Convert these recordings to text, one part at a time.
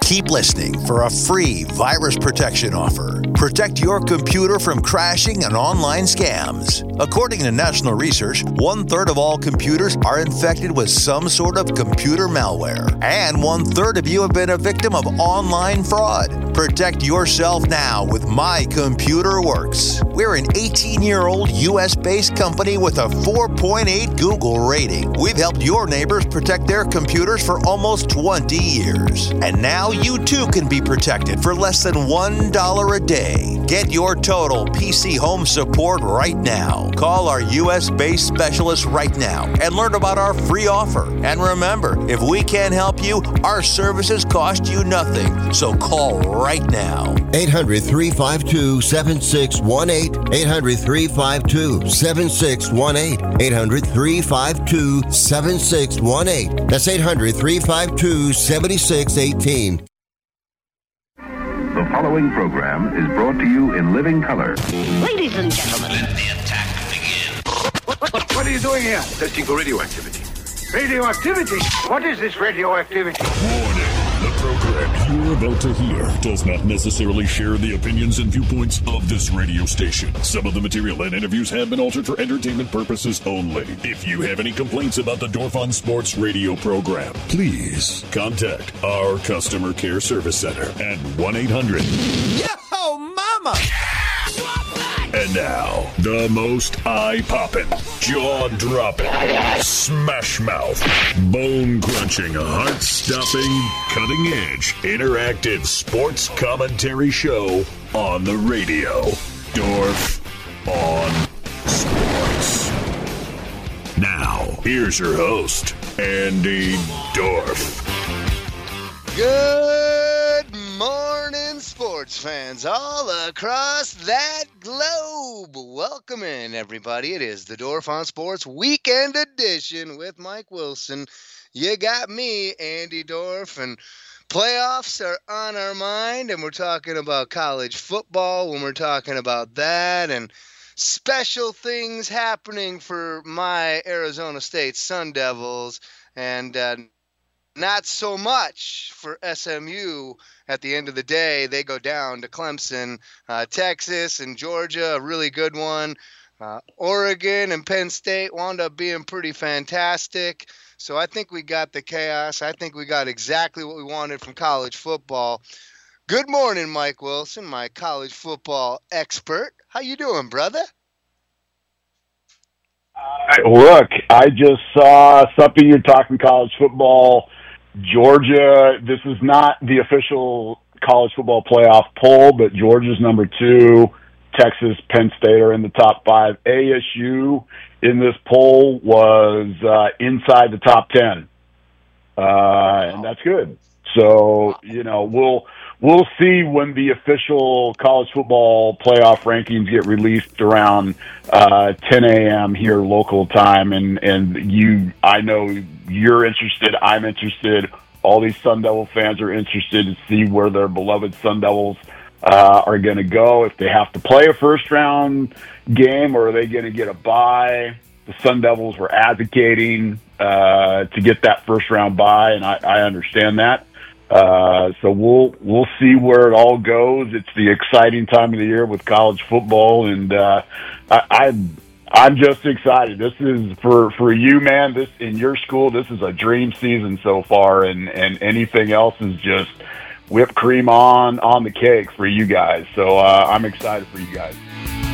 Keep listening for a free virus protection offer. Protect your computer from crashing and online scams. According to national research, 1/3 of all computers are infected with some sort of computer malware. And 1/3 of you have been a victim of online fraud. Protect yourself now with My Computer Works. We're an 18-year-old U.S.-based company with a 4.8 Google rating. We've helped your neighbors protect their computers for almost 20 years. And now you too can be protected for less than $1 a day. Get your total PC home support right now. Call our U.S.-based specialist right now and learn about our free offer. And remember, if we can't help you, our services cost you nothing. So call right now. 800-352-7618. 800-352-7618. 800-352-7618. That's 800-352-7618. The following program is brought to you in living color. Ladies and gentlemen, let the attack begin. What are you doing here? Testing for radioactivity. Radioactivity? What is this radioactivity? Warning. The program you're about to hear does not necessarily share the opinions and viewpoints of this radio station. Some of the material and interviews have been altered for entertainment purposes only. If you have any complaints about the Dorf on Sports radio program, please contact our customer care service center at 1-800. Yo, mama! And now, the most eye-popping, jaw-dropping, smash-mouth, bone-crunching, heart-stopping, cutting-edge, interactive sports commentary show on the radio. Dorf on Sports. Now, here's your host, Andy Dorf. Good morning, sports fans all across that globe. Welcome in, everybody. It is the Dorf on Sports Weekend Edition with Mike Wilson. You got me, Andy Dorf, and playoffs are on our mind, and we're talking about college football when we're talking about that, and special things happening for my Arizona State Sun Devils, and not so much for SMU. At the end of the day, they go down to Clemson. Texas and Georgia, a really good one. Oregon and Penn State wound up being pretty fantastic. So I think we got the chaos. I think we got exactly what we wanted from college football. Good morning, Mike Wilson, my college football expert. How you doing, brother? Look, I just saw something. You're talking college football. Georgia, this is not the official college football playoff poll, but Georgia's number 2. Texas, Penn State are in the top 5. ASU in this poll was inside the top 10. And that's good. So, we'll see when the official college football playoff rankings get released around 10 a.m. here local time. And I know you're interested. I'm interested. All these Sun Devil fans are interested to see where their beloved Sun Devils are going to go. If they have to play a first-round game, or are they going to get a bye? The Sun Devils were advocating to get that first-round bye, and I understand that. So we'll see where it all goes. It's the exciting time of the year with college football, and I'm just excited. This is for you, man. This in your school. This is a dream season so far, and anything else is just whipped cream on the cake for you guys. So I'm excited for you guys.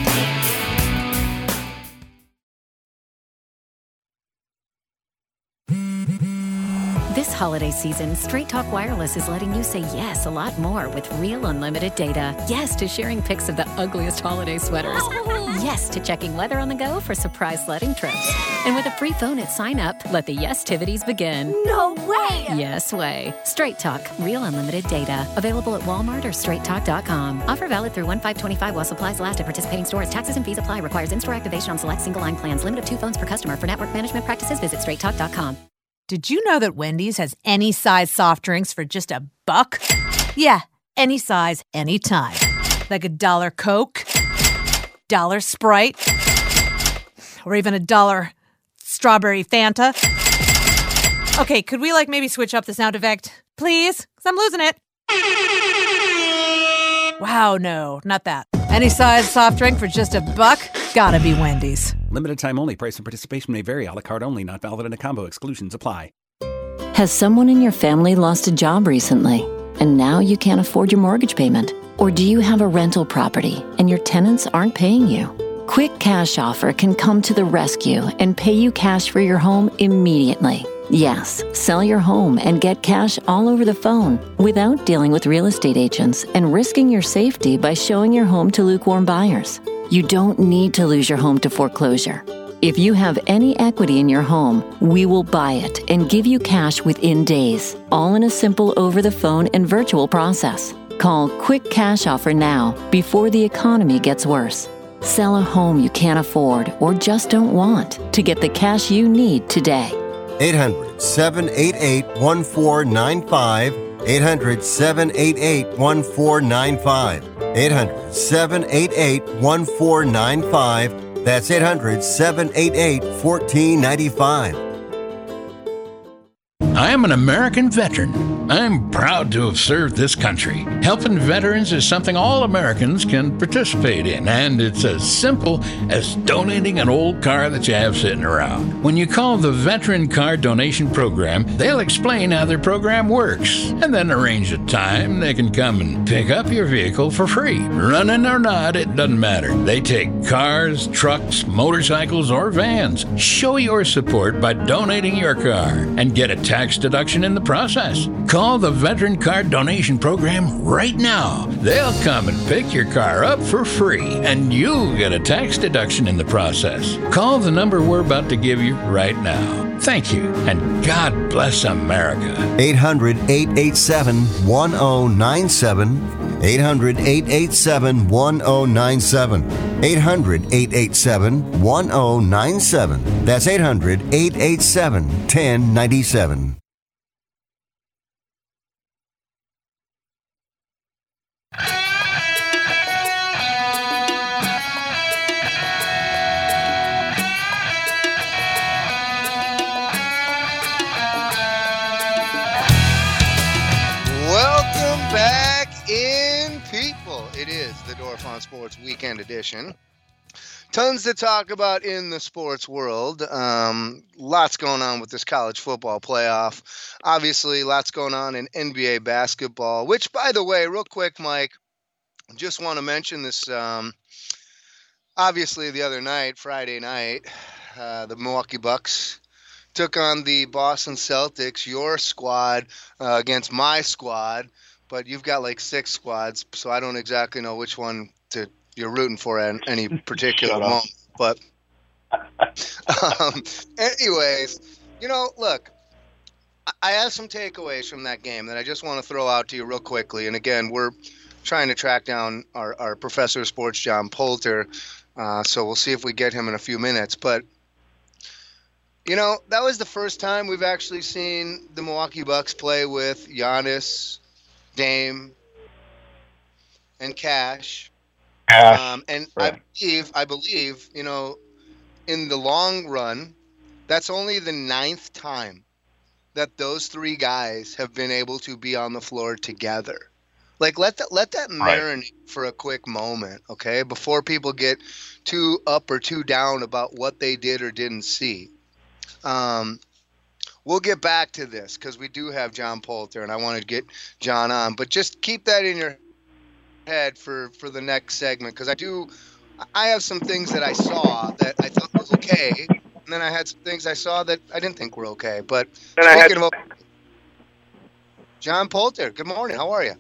This holiday season, Straight Talk Wireless is letting you say yes a lot more with real unlimited data. Yes to sharing pics of the ugliest holiday sweaters. Yes to checking weather on the go for surprise sledding trips. And with a free phone at sign up, let the yes-tivities begin. No way! Yes way. Straight Talk, real unlimited data. Available at Walmart or straighttalk.com. Offer valid through 1/5/25 while supplies last at participating stores. Taxes and fees apply. Requires in-store activation on select single-line plans. Limit of 2 phones per customer. For network management practices, visit straighttalk.com. Did you know that Wendy's has any size soft drinks for just $1? Yeah, any size, anytime. Like $1 Coke, $1 Sprite, or even $1 strawberry Fanta. Okay, could we maybe switch up the sound effect, please? Because I'm losing it. Wow, no, not that. Any size soft drink for just $1? Gotta be Wendy's. Limited time only. Price and participation may vary. A la carte only. Not valid in a combo. Exclusions apply. Has someone in your family lost a job recently, and now you can't afford your mortgage payment? Or do you have a rental property and your tenants aren't paying you? Quick Cash Offer can come to the rescue and pay you cash for your home immediately. Yes, sell your home and get cash all over the phone without dealing with real estate agents and risking your safety by showing your home to lukewarm buyers. You don't need to lose your home to foreclosure. If you have any equity in your home, we will buy it and give you cash within days, all in a simple over-the-phone and virtual process. Call Quick Cash Offer now before the economy gets worse. Sell a home you can't afford or just don't want to get the cash you need today. 800-788-1495. 800-788-1495. 800-788-1495. That's 800-788-1495. I am an American veteran. I'm proud to have served this country. Helping veterans is something all Americans can participate in, and it's as simple as donating an old car that you have sitting around. When you call the Veteran Car Donation Program, they'll explain how their program works, and then arrange a time they can come and pick up your vehicle for free. Running or not, it doesn't matter. They take cars, trucks, motorcycles, or vans. Show your support by donating your car and get a tax deduction in the process. Call the Veteran Car Donation Program right now. They'll come and pick your car up for free, and you'll get a tax deduction in the process. Call the number we're about to give you right now. Thank you, and God bless America. 800-887-1097. 800-887-1097. 800-887-1097. That's 800-887-1097. It is the Dorf on Sports Weekend Edition. Tons to talk about in the sports world. Lots going on with this college football playoff. Obviously, lots going on in NBA basketball, which, by the way, real quick, Mike, just want to mention this. Obviously, the other night, Friday night, the Milwaukee Bucks took on the Boston Celtics, your squad, against my squad. But you've got like 6 squads, so I don't exactly know which one you're rooting for at any particular moment. But anyways, look, I have some takeaways from that game that I just want to throw out to you real quickly. And again, we're trying to track down our professor of sports, John Poulter, so we'll see if we get him in a few minutes. But, that was the first time we've actually seen the Milwaukee Bucks play with Giannis, Dame, and Cash. And right. I believe, in the long run, that's only the 9th time that those 3 guys have been able to be on the floor together. Like, let that marinate for a quick moment, okay? Before people get too up or too down about what they did or didn't see. We'll get back to this because we do have John Poulter, and I want to get John on. But just keep that in your head for the next segment, because I have some things that I saw that I thought was okay, and then I had some things I saw that I didn't think were okay. But speaking of John Poulter, good morning. How are you?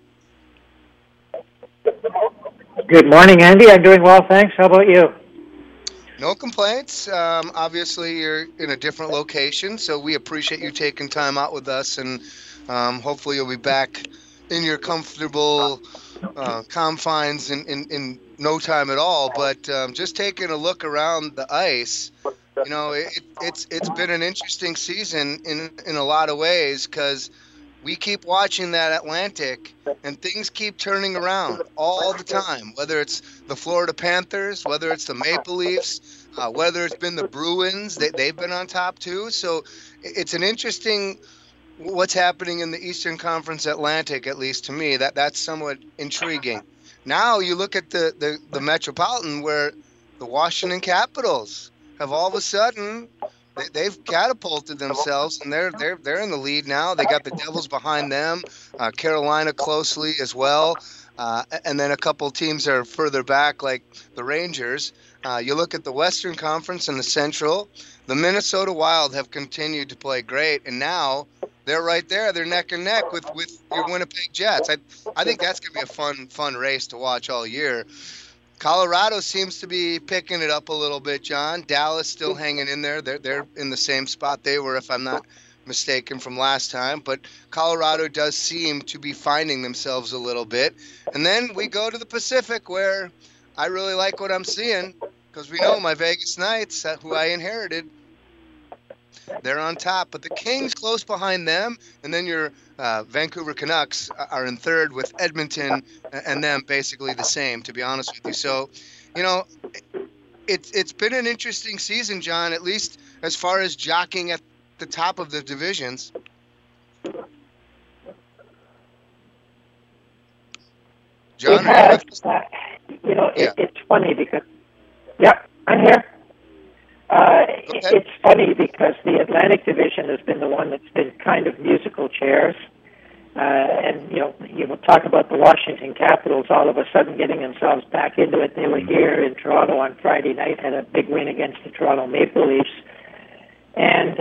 Good morning, Andy. I'm doing well, thanks. How about you? No complaints. Obviously, you're in a different location, so we appreciate you taking time out with us, and hopefully you'll be back in your comfortable confines in no time at all. But just taking a look around the ice, it's been an interesting season in a lot of ways, because we keep watching that Atlantic, and things keep turning around all the time, whether it's the Florida Panthers, whether it's the Maple Leafs, whether it's been the Bruins. They've been on top too. So it's an interesting what's happening in the Eastern Conference Atlantic, at least to me, that's somewhat intriguing. Now you look at the Metropolitan, where the Washington Capitals have all of a sudden they've catapulted themselves, and they're in the lead now. They got the Devils behind them, Carolina closely as well, and then a couple teams are further back, like the Rangers. You look at the Western Conference and the Central. The Minnesota Wild have continued to play great, and now they're right there. They're neck and neck with your Winnipeg Jets. I think that's going to be a fun race to watch all year. Colorado seems to be picking it up a little bit, John. Dallas still hanging in there. They're in the same spot they were, if I'm not mistaken, from last time. But Colorado does seem to be finding themselves a little bit. And then we go to the Pacific, where I really like what I'm seeing, because we know my Vegas Knights, who I inherited, they're on top. But the Kings close behind them, and then your Vancouver Canucks are in third, with Edmonton and them basically the same, to be honest with you. So, it's been an interesting season, John, at least as far as jockeying at the top of the divisions. John, it's funny because, I'm here. It's funny because the Atlantic Division has been the one that's been kind of musical chairs. And, you will talk about the Washington Capitals all of a sudden getting themselves back into it. They were here in Toronto on Friday night, had a big win against the Toronto Maple Leafs. And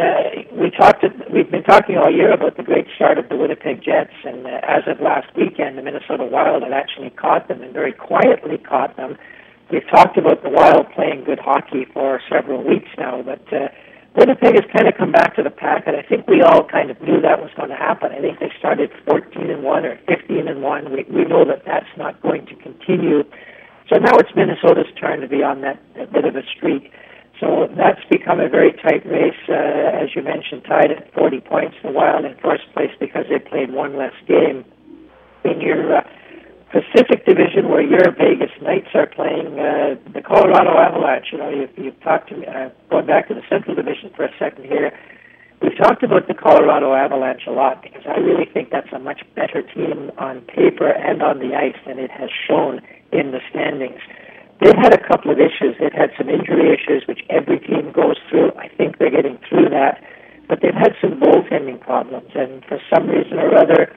we've been talking all year about the great start of the Winnipeg Jets. And as of last weekend, the Minnesota Wild had actually caught them, and very quietly caught them. We've talked about the Wild playing good hockey for several weeks now, but Winnipeg has kind of come back to the pack, and I think we all kind of knew that was going to happen. I think they started 14-1 or 15-1. We know that that's not going to continue. So now it's Minnesota's turn to be on that bit of a streak. So that's become a very tight race, as you mentioned, tied at 40 points. The Wild in first place because they played one less game. In your Pacific Division, where your Vegas Knights are playing the Colorado Avalanche. You've talked to me, going back to the Central Division for a second here, we've talked about the Colorado Avalanche a lot because I really think that's a much better team on paper and on the ice than it has shown in the standings. They've had a couple of issues. They've had some injury issues, which every team goes through. I think they're getting through that. But they've had some goaltending problems, and for some reason or other,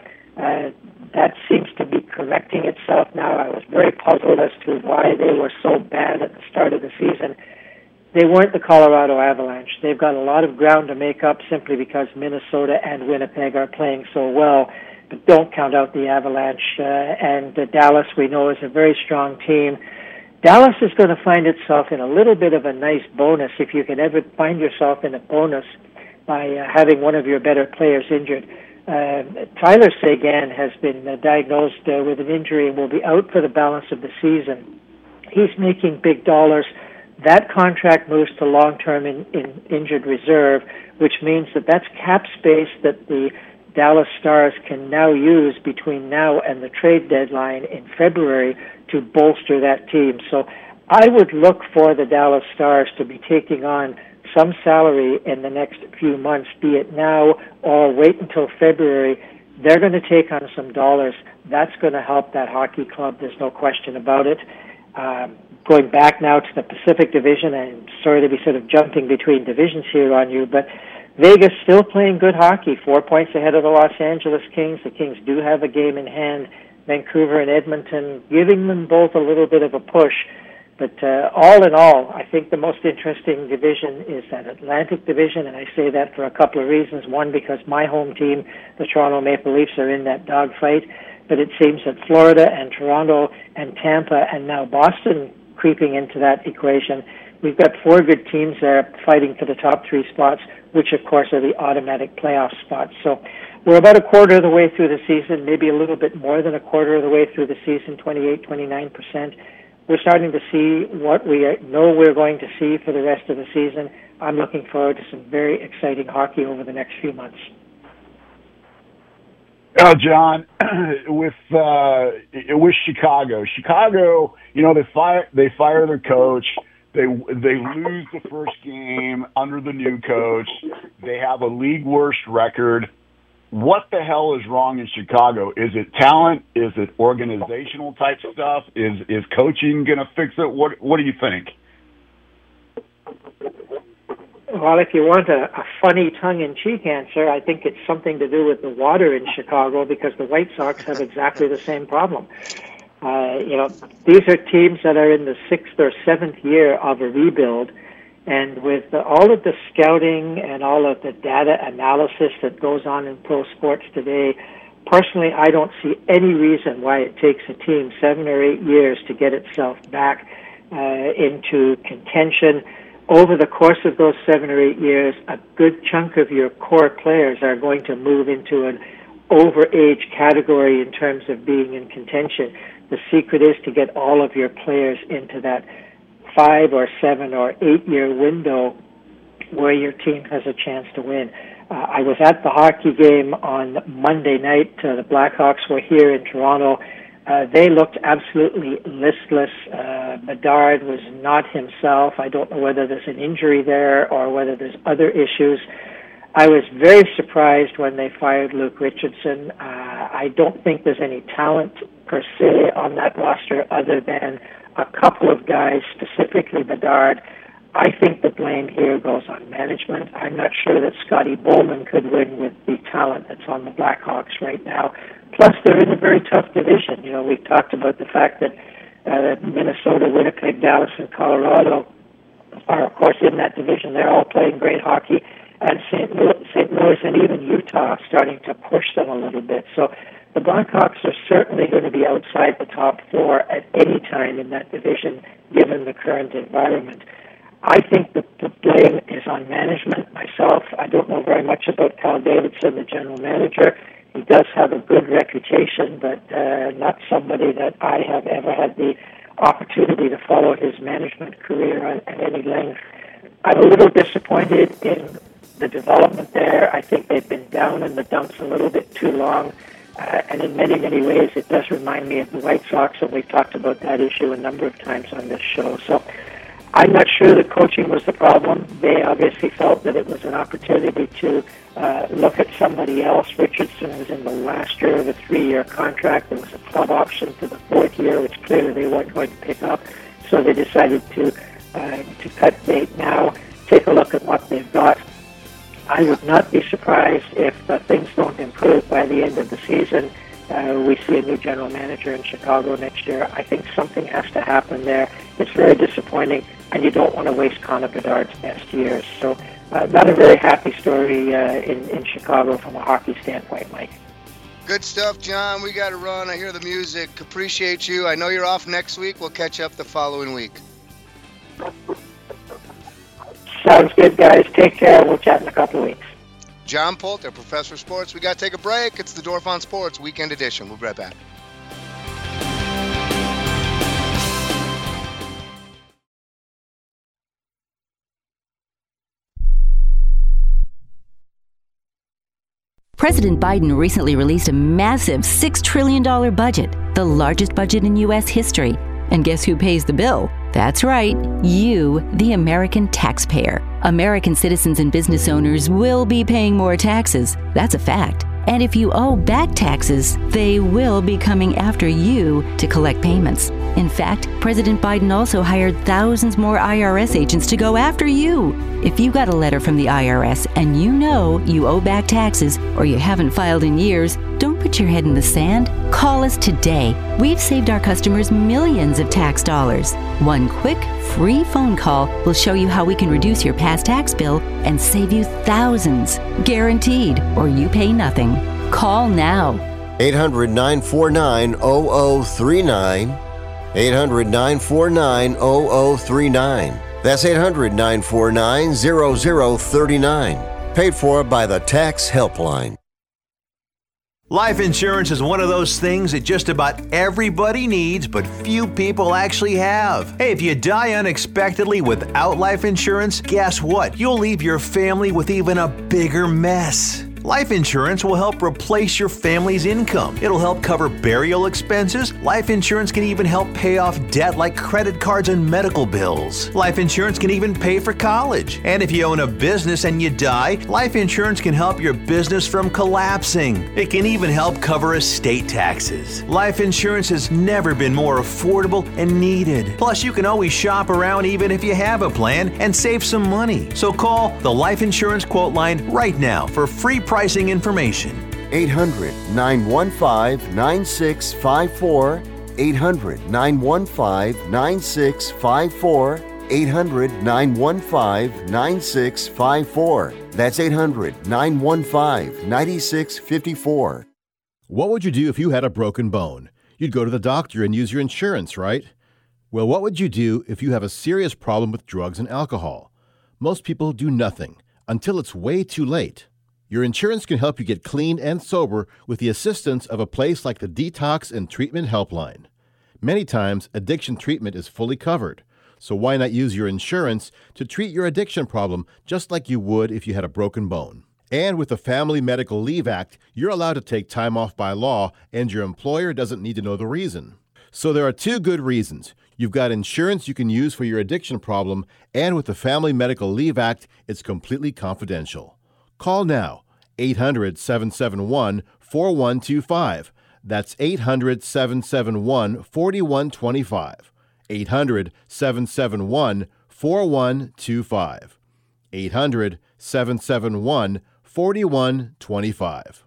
that seems to be correcting itself now. I was very puzzled as to why they were so bad at the start of the season. They weren't the Colorado Avalanche. They've got a lot of ground to make up simply because Minnesota and Winnipeg are playing so well. But don't count out the Avalanche. And Dallas, we know, is a very strong team. Dallas is going to find itself in a little bit of a nice bonus if you can ever find yourself in a bonus by having one of your better players injured. Tyler Seguin has been diagnosed with an injury and will be out for the balance of the season. He's making big dollars. That contract moves to long-term in injured reserve, which means that's cap space that the Dallas Stars can now use between now and the trade deadline in February to bolster that team. So I would look for the Dallas Stars to be taking on some salary in the next few months, be it now or wait until February. They're going to take on some dollars. That's going to help that hockey club. There's no question about it. Going back now to the Pacific Division, I'm sorry to be sort of jumping between divisions here on you, but Vegas still playing good hockey, 4 points ahead of the Los Angeles Kings. The Kings do have a game in hand. Vancouver and Edmonton giving them both a little bit of a push. But all in all, I think the most interesting division is that Atlantic Division, and I say that for a couple of reasons. One, because my home team, the Toronto Maple Leafs, are in that dogfight. But it seems that Florida and Toronto and Tampa and now Boston creeping into that equation. We've got four good teams there fighting for the top three spots, which, of course, are the automatic playoff spots. So we're about a quarter of the way through the season, maybe a little bit more than a quarter of the way through the season, 29%. We're starting to see what we know we're going to see for the rest of the season. I'm looking forward to some very exciting hockey over the next few months. John, with Chicago, they fire their coach. They lose the first game under the new coach. They have a league worst record. what the hell is wrong in Chicago? Is it talent? Is it organizational type stuff? Is coaching going to fix it? What do you think? Well, if you want a funny tongue-in-cheek answer, I think it's something to do with the water in Chicago, because the White Sox have exactly the same problem. These are teams that are in the 6th or 7th year of a rebuild, and with all of the scouting and all of the data analysis that goes on in pro sports today, personally, I don't see any reason why it takes a team 7 or 8 years to get itself back into contention. Over the course of those 7 or 8 years, a good chunk of your core players are going to move into an overage category in terms of being in contention. The secret is to get all of your players into that 5 or 7 or 8 year window where your team has a chance to win. I was at the hockey game on Monday night. The Blackhawks were here in Toronto. They looked absolutely listless. Bedard was not himself. I don't know whether there's an injury there or whether there's other issues. I was very surprised when they fired Luke Richardson. I don't think there's any talent per se on that roster other than a couple of guys, specifically Bedard. I think the blame here goes on management. I'm not sure that Scotty Bowman could win with the talent that's on the Blackhawks right now. Plus, they're in a very tough division. We've talked about the fact that Minnesota, Winnipeg, Dallas, and Colorado are, of course, in that division. They're all playing great hockey. And St. Louis and even Utah starting to push them a little bit. So the Blackhawks are certainly going to be outside the top 4 at any time in that division, given the current environment. I think that the blame is on management. Myself, I don't know very much about Cal Davidson, the general manager. He does have a good reputation, but not somebody that I have ever had the opportunity to follow his management career at any length. I'm a little disappointed in the development there. I think they've been down in the dumps a little bit too long. And in many, many ways, it does remind me of the White Sox, and we've talked about that issue a number of times on this show. So I'm not sure that coaching was the problem. They obviously felt that it was an opportunity to look at somebody else. Richardson was in the last year of a 3-year contract. There was a club option to the 4th year, which clearly they weren't going to pick up. So they decided to cut bait now, take a look at what they've got. I would not be surprised if things don't improve by the end of the season. We see a new general manager in Chicago next year. I think something has to happen there. It's very disappointing, and you don't want to waste Connor Bedard's best years. So not a very happy story in Chicago from a hockey standpoint, Mike. Good stuff, John. We got to run. I hear the music. Appreciate you. I know you're off next week. We'll catch up the following week. Sounds good, guys. Take care. We'll chat in a couple of weeks. John Poulter, Professor of Sports. We got to take a break. It's the Dorf on Sports Weekend Edition. We'll be right back. President Biden recently released a massive $6 trillion budget, the largest budget in U.S. history. And guess who pays the bill? That's right, you, the American taxpayer. American citizens and business owners will be paying more taxes. That's a fact. And if you owe back taxes, they will be coming after you to collect payments. In fact, President Biden also hired thousands more IRS agents to go after you. If you got a letter from the IRS and you know you owe back taxes or you haven't filed in years, don't put your head in the sand. Call us today. We've saved our customers millions of tax dollars. One quick, free phone call will show you how we can reduce your past tax bill and save you thousands. Guaranteed, or you pay nothing. Call now. 800-949-0039. 800-949-0039. That's 800-949-0039. Paid for by the Tax Helpline. Life insurance is one of those things that just about everybody needs, but few people actually have. Hey, if you die unexpectedly without life insurance, guess what? You'll leave your family with even a bigger mess. Life insurance will help replace your family's income. It'll help cover burial expenses. Life insurance can even help pay off debt like credit cards and medical bills. Life insurance can even pay for college. And if you own a business and you die, life insurance can help your business from collapsing. It can even help cover estate taxes. Life insurance has never been more affordable and needed. Plus, you can always shop around even if you have a plan and save some money. So call the Life Insurance Quote Line right now for free pricing information. 800-915-9654. 800-915-9654. 800-915-9654. That's 800-915-9654. What would you do if you had a broken bone? You'd go to the doctor and use your insurance, right? Well, what would you do if you have a serious problem with drugs and alcohol? Most people do nothing until it's way too late. Your insurance can help you get clean and sober with the assistance of a place like the Detox and Treatment Helpline. Many times, addiction treatment is fully covered, so why not use your insurance to treat your addiction problem just like you would if you had a broken bone? And with the Family Medical Leave Act, you're allowed to take time off by law, and your employer doesn't need to know the reason. So there are two good reasons. You've got insurance you can use for your addiction problem, and with the Family Medical Leave Act, it's completely confidential. Call now, 800-771-4125. That's 800-771-4125. 800-771-4125. 800-771-4125.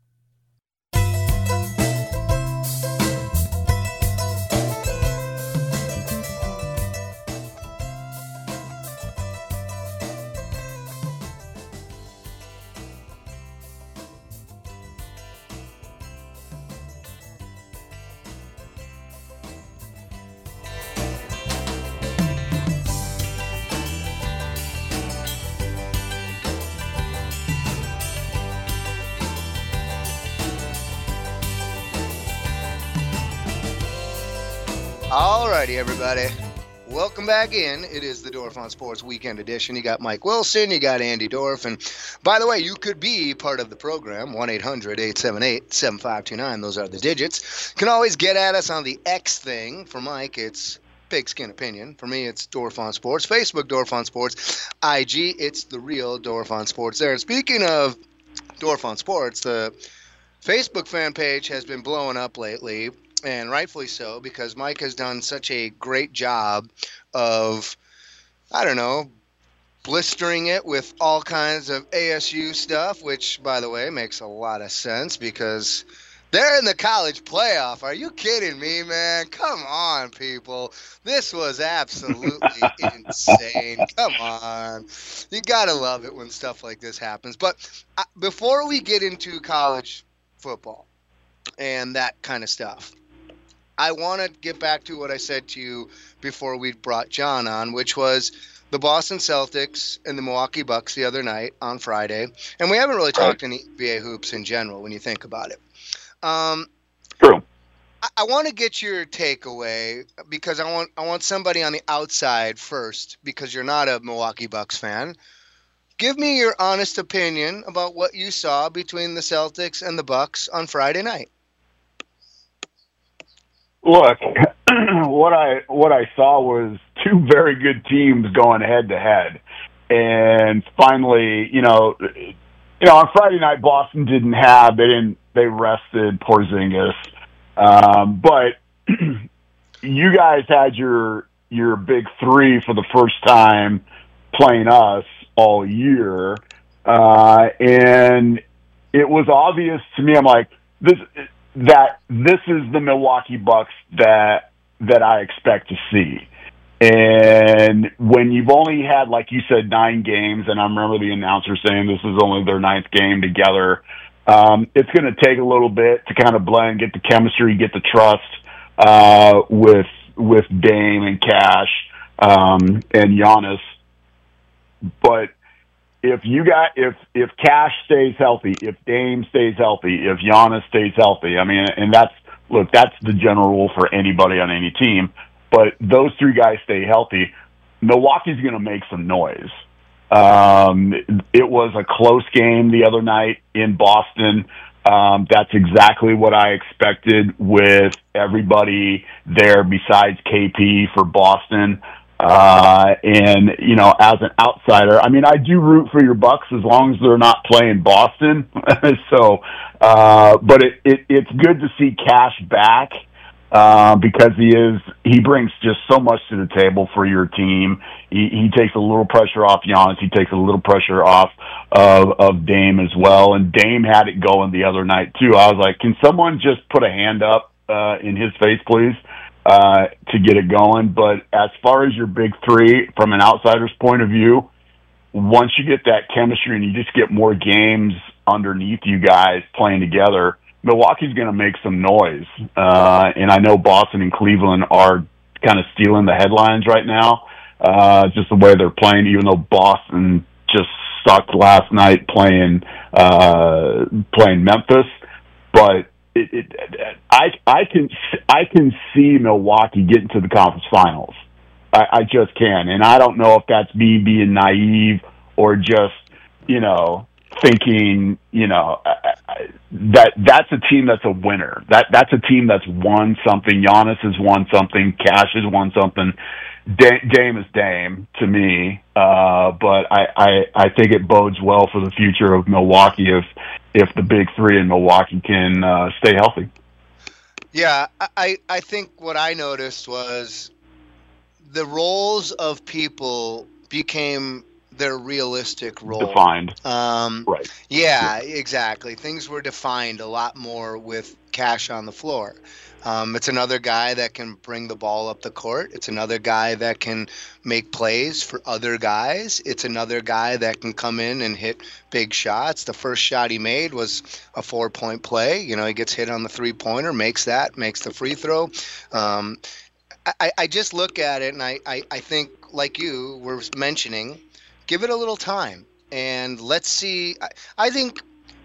Alrighty, everybody. Welcome back in. It is the Dorf on Sports Weekend Edition. You got Mike Wilson, you got Andy Dorf, and by the way, you could be part of the program, 1-800-878-7529. Those are the digits. You can always get at us on the X thing. For Mike, it's Pigskin Opinion. For me, it's Dorf on Sports. Facebook, Dorf on Sports. IG, it's the real Dorf on Sports there. And speaking of Dorf on Sports, the Facebook fan page has been blowing up lately. And rightfully so, because Mike has done such a great job of, I don't know, blistering it with all kinds of ASU stuff, which, by the way, makes a lot of sense because they're in the college playoff. Are you kidding me, man? Come on, people. This was absolutely insane. Come on. You got to love it when stuff like this happens. But before we get into college football and that kind of stuff, I want to get back to what I said to you before we brought John on, which was the Boston Celtics and the Milwaukee Bucks the other night on Friday. And we haven't really talked any NBA hoops in general when you think about it. True. I want to get your takeaway because I want somebody on the outside first because you're not a Milwaukee Bucks fan. Give me your honest opinion about what you saw between the Celtics and the Bucks on Friday night. Look, what I saw was two very good teams going head to head, and finally, on Friday night Boston they rested Porzingis, but you guys had your big three for the first time playing us all year, and it was obvious to me. I'm like, this is the Milwaukee Bucks that I expect to see. And when you've only had, like you said, 9 games, and I remember the announcer saying this is only their 9th game together, it's going to take a little bit to kind of blend, get the chemistry, get the trust with Dame and Cash and Giannis. But if Cash stays healthy, if Dame stays healthy, if Giannis stays healthy, I mean, and that's the general rule for anybody on any team. But those 3 guys stay healthy, Milwaukee's going to make some noise. It was a close game the other night in Boston. That's exactly what I expected with everybody there besides KP for Boston. And, you know, as an outsider, I mean, I do root for your Bucks as long as they're not playing Boston. So, but it's good to see Cash back, because he brings just so much to the table for your team. He takes a little pressure off Giannis. He takes a little pressure off of Dame as well. And Dame had it going the other night too. I was like, can someone just put a hand up, in his face, please? To get it going. But as far as your big three, from an outsider's point of view, once you get that chemistry and you just get more games underneath you guys playing together, Milwaukee's going to make some noise. And I know Boston and Cleveland are kind of stealing the headlines right now, just the way they're playing, even though Boston just sucked last night playing Memphis. But I can see Milwaukee getting to the conference finals. I just can, and I don't know if that's me being naive or just, you know, thinking, you know, that's a team that's a winner. That's a team that's won something. Giannis has won something. Cash has won something. Dame is Dame to me, but I think it bodes well for the future of Milwaukee if the big three in Milwaukee can stay healthy. Yeah, I think what I noticed was the roles of people became their realistic role. Defined. Right. Yeah, exactly. Things were defined a lot more with Cash on the floor. It's another guy that can bring the ball up the court. It's another guy that can make plays for other guys. It's another guy that can come in and hit big shots. The first shot he made was a 4-point play. You know, he gets hit on the three-pointer, makes the free throw. I just look at it, and I think, like you were mentioning, give it a little time, and let's see. I think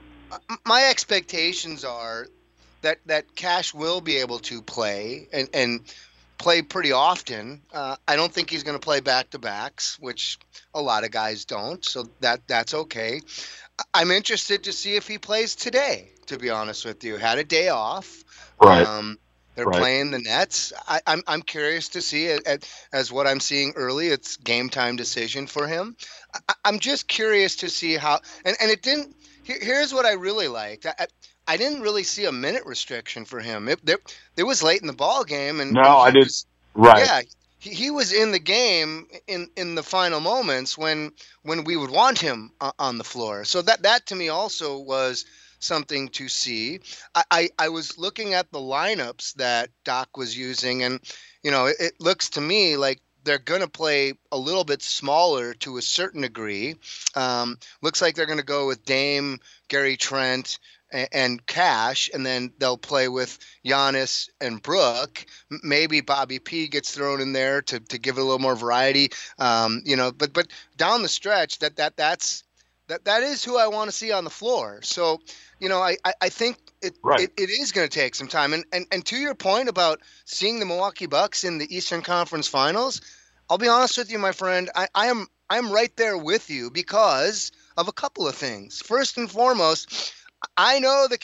my expectations are that Cash will be able to play and play pretty often. I don't think he's going to play back-to-backs, which a lot of guys don't, so that's okay. I'm interested to see if he plays today, to be honest with you. Had a day off. Right. They're playing the Nets. I'm curious to see it, as what I'm seeing early. It's game time decision for him. I'm just curious to see how. And it didn't. Here's what I really liked. I didn't really see a minute restriction for him. It was late in the ball game, and I did. Right. Yeah, he was in the game in the final moments when we would want him on the floor. So that to me also was something to see. I was looking at the lineups that Doc was using, and you know, it looks to me like they're going to play a little bit smaller to a certain degree. Looks like they're going to go with Dame, Gary Trent, and Cash, and then they'll play with Giannis and Brook. Maybe Bobby P gets thrown in there to give it a little more variety. You know, but down the stretch, that is who I want to see on the floor. So, you know, I think it is going to take some time. And to your point about seeing the Milwaukee Bucks in the Eastern Conference Finals, I'll be honest with you, my friend. I'm right there with you because of a couple of things. First and foremost, I know the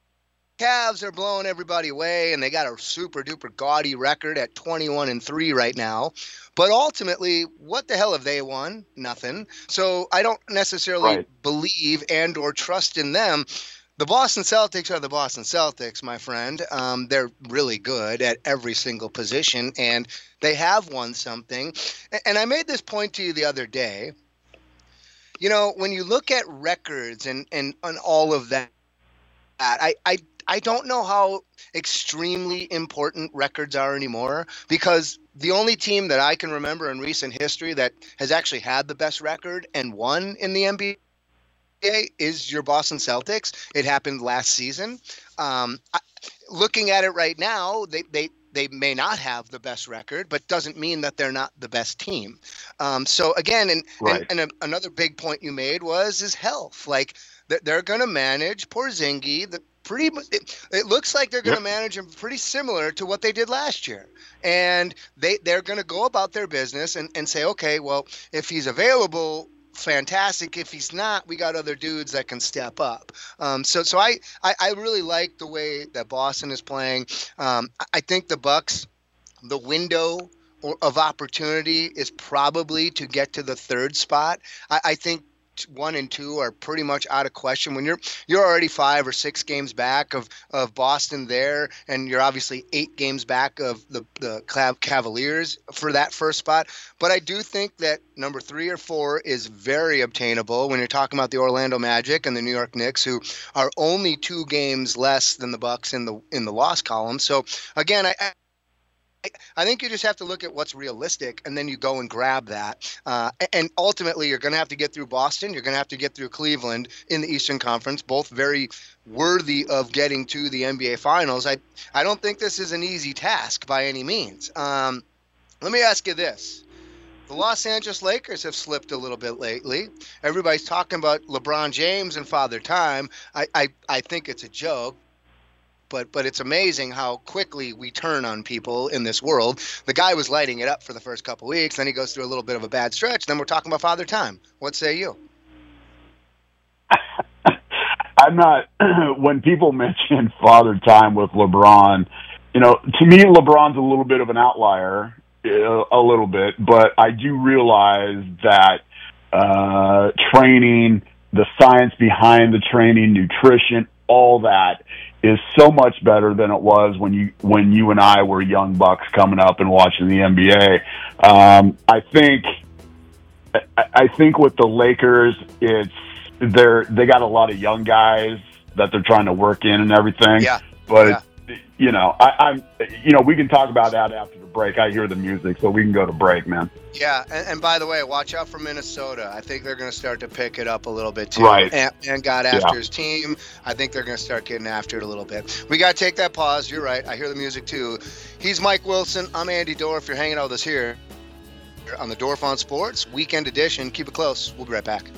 Cavs are blowing everybody away, and they got a super duper gaudy record at 21-3 right now. But ultimately, what the hell have they won? Nothing. So I don't necessarily believe and or trust in them. The Boston Celtics are the Boston Celtics, my friend. They're really good at every single position, and they have won something. And I made this point to you the other day. You know, when you look at records and all of that, I don't know how extremely important records are anymore, because the only team that I can remember in recent history that has actually had the best record and won in the NBA is your Boston Celtics. It happened last season. Looking at it right now, they may not have the best record, but doesn't mean that they're not the best team. So again, and another big point you made was health. Like they're going to manage Porzingis. It looks like they're going to manage him pretty similar to what they did last year. And they're going to go about their business and say, okay, well, if he's available fantastic. If he's not, we got other dudes that can step up. So I really like the way that Boston is playing. I think the Bucks, the window of opportunity is probably to get to the third spot. I think 1 and 2 are pretty much out of question when you're already 5 or 6 games back of Boston there, and you're obviously 8 games back of the Cavaliers for that first spot. But I do think that number 3 or 4 is very obtainable when you're talking about the Orlando Magic and the New York Knicks, who are only 2 games less than the Bucks in the loss column. So again, I think you just have to look at what's realistic, and then you go and grab that. And ultimately, you're going to have to get through Boston. You're going to have to get through Cleveland in the Eastern Conference, both very worthy of getting to the NBA Finals. I don't think this is an easy task by any means. Let me ask you this. The Los Angeles Lakers have slipped a little bit lately. Everybody's talking about LeBron James and Father Time. I think it's a joke. But it's amazing how quickly we turn on people in this world. The guy was lighting it up for the first couple weeks, then he goes through a little bit of a bad stretch, then we're talking about Father Time. What say you? I'm not – when people mention Father Time with LeBron, to me LeBron's a little bit of an outlier, a little bit, but I do realize that training, the science behind the training, nutrition, all that is so much better than it was when you and I were young bucks coming up and watching the NBA. I think with the Lakers, they got a lot of young guys that they're trying to work in and everything. Yeah. But we can talk about that after the break. I hear the music, so we can go to break, man. Yeah, and by the way, watch out for Minnesota. I think they're going to start to pick it up a little bit too. Right. And got after his team. I think they're going to start getting after it a little bit. We got to take that pause. You're right. I hear the music too. He's Mike Wilson. I'm Andy Dorff. You're hanging out with us here on the Dorff on Sports Weekend Edition. Keep it close. We'll be right back.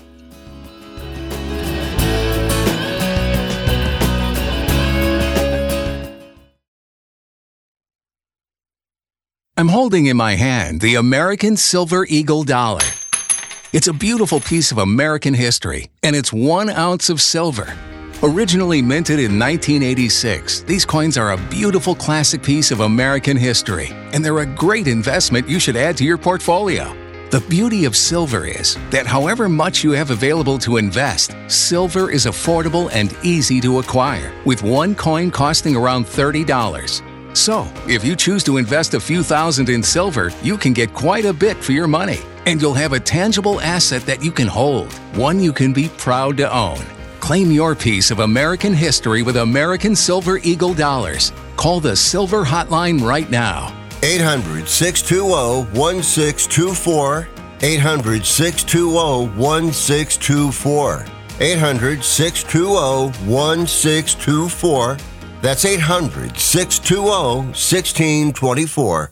I'm holding in my hand the American Silver Eagle dollar. It's a beautiful piece of American history, and it's 1 ounce of silver. Originally minted in 1986, these coins are a beautiful classic piece of American history, and they're a great investment you should add to your portfolio. The beauty of silver is that however much you have available to invest, silver is affordable and easy to acquire, with 1 coin costing around $30. So, if you choose to invest a few thousand in silver, you can get quite a bit for your money, and you'll have a tangible asset that you can hold, one you can be proud to own. Claim your piece of American history with American Silver Eagle dollars. Call the Silver Hotline right now. 800-620-1624. 800-620-1624. 800-620-1624. That's 800-620-1624.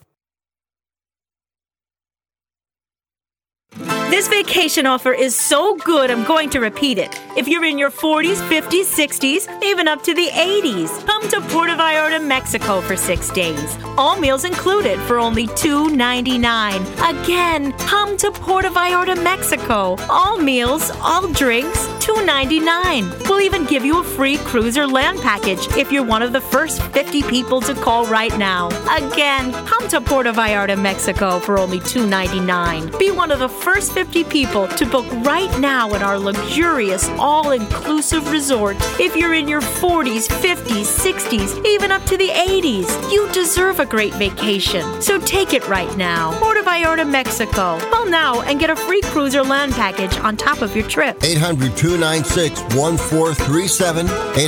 This vacation offer is so good, I'm going to repeat it. If you're in your 40s, 50s, 60s, even up to the 80s, come to Puerto Vallarta, Mexico for 6 days. All meals included for only $2.99. Again, come to Puerto Vallarta, Mexico. All meals, all drinks, $2.99. We'll even give you a free cruise or land package if you're one of the first 50 people to call right now. Again, come to Puerto Vallarta, Mexico for only $2.99. Be one of the first 50 people to book right now at our luxurious, all-inclusive resort. If you're in your 40s, 50s, 60s, even up to the 80s, you deserve a great vacation. So take it right now. Puerto Vallarta, Mexico. Call now and get a free cruise or land package on top of your trip. 800-296-1437.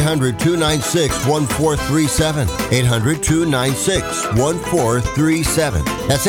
800-296-1437. 800-296-1437. That's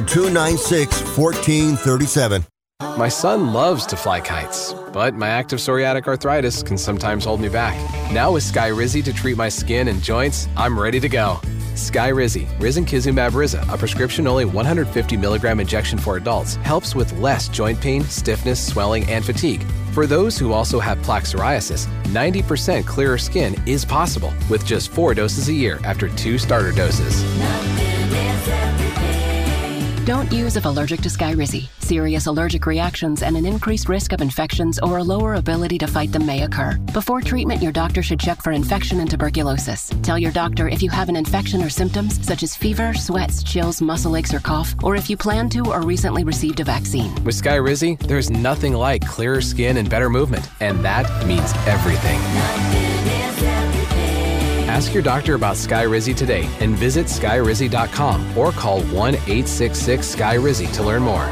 800-296-1437. My son loves to fly kites, but my active psoriatic arthritis can sometimes hold me back. Now with Skyrizi to treat my skin and joints, I'm ready to go. Skyrizi, Risankizumab Riza, a prescription-only 150 milligram injection for adults, helps with less joint pain, stiffness, swelling, and fatigue. For those who also have plaque psoriasis, 90% clearer skin is possible with just 4 doses a year after 2 starter doses. Don't use if allergic to Skyrizi. Serious allergic reactions and an increased risk of infections or a lower ability to fight them may occur. Before treatment, your doctor should check for infection and tuberculosis. Tell your doctor if you have an infection or symptoms such as fever, sweats, chills, muscle aches, or cough, or if you plan to or recently received a vaccine. With Skyrizi, there's nothing like clearer skin and better movement, and that means everything. Ask your doctor about Skyrizi today and visit skyrizi.com or call 1-866-SKY-RIZZI to learn more.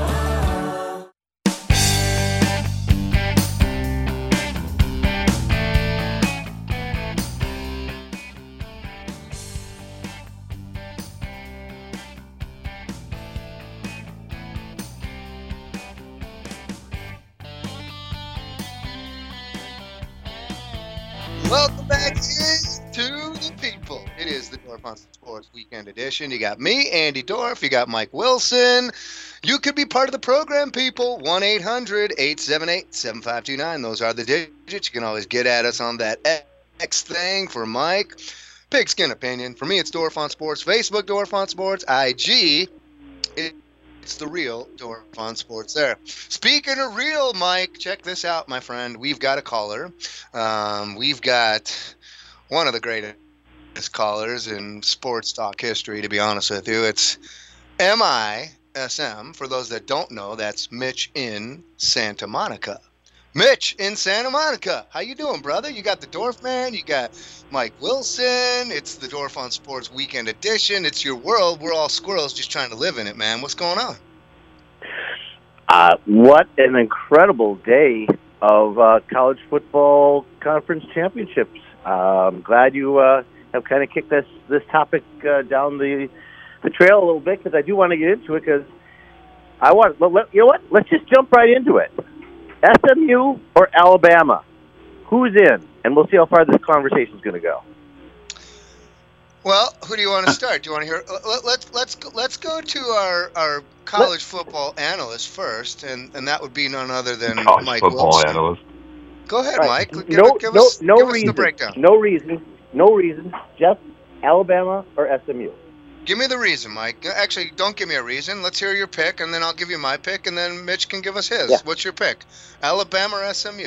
Welcome back to the people. It is the Dorf on Sports Weekend Edition. You got me, Andy Dorf. You got Mike Wilson. You could be part of the program, people. 1-800-878-7529. Those are the digits. You can always get at us on that X thing for Mike. Pigskin Opinion. For me, it's Dorf on Sports. Facebook, Dorf on Sports. IG, it's the real Dorf on Sports there. Speaking of real, Mike, check this out, my friend. We've got a caller. We've got one of the greatest callers in sports talk history, to be honest with you. It's MISM. For those that don't know, that's Mitch in Santa Monica. Mitch in Santa Monica. How you doing, brother? You got the Dorf Man. You got Mike Wilson. It's the Dorf on Sports Weekend Edition. It's your world. We're all squirrels just trying to live in it, man. What's going on? What an incredible day of college football conference championships. I'm glad you have kind of kicked this topic down the trail a little bit, because I do want to get into it, because I want, you know what? Let's just jump right into it. SMU or Alabama? Who's in? And we'll see how far this conversation is going to go. Well, who do you want to start? Do you want to hear? Let's go to our college football analyst first, and that would be none other than Mike Wilson. Analyst. Go ahead, right. Mike. Give us the breakdown. No reason. Just Alabama or SMU. Give me the reason, Mike. Actually, don't give me a reason. Let's hear your pick, and then I'll give you my pick, and then Mitch can give us his. Yeah. What's your pick? Alabama or SMU?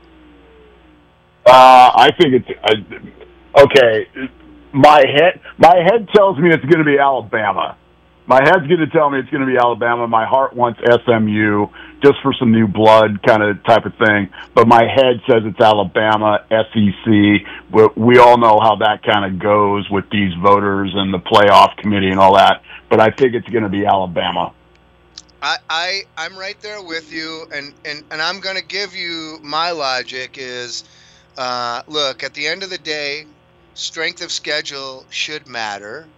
I think it's okay. My head tells me it's going to be Alabama. My head's going to tell me it's going to be Alabama. My heart wants SMU just for some new blood kind of type of thing. But my head says it's Alabama, SEC. But we all know how that kind of goes with these voters and the playoff committee and all that. But I think it's going to be Alabama. I'm right there with you, and I'm going to give you my logic is, look, at the end of the day, strength of schedule should matter.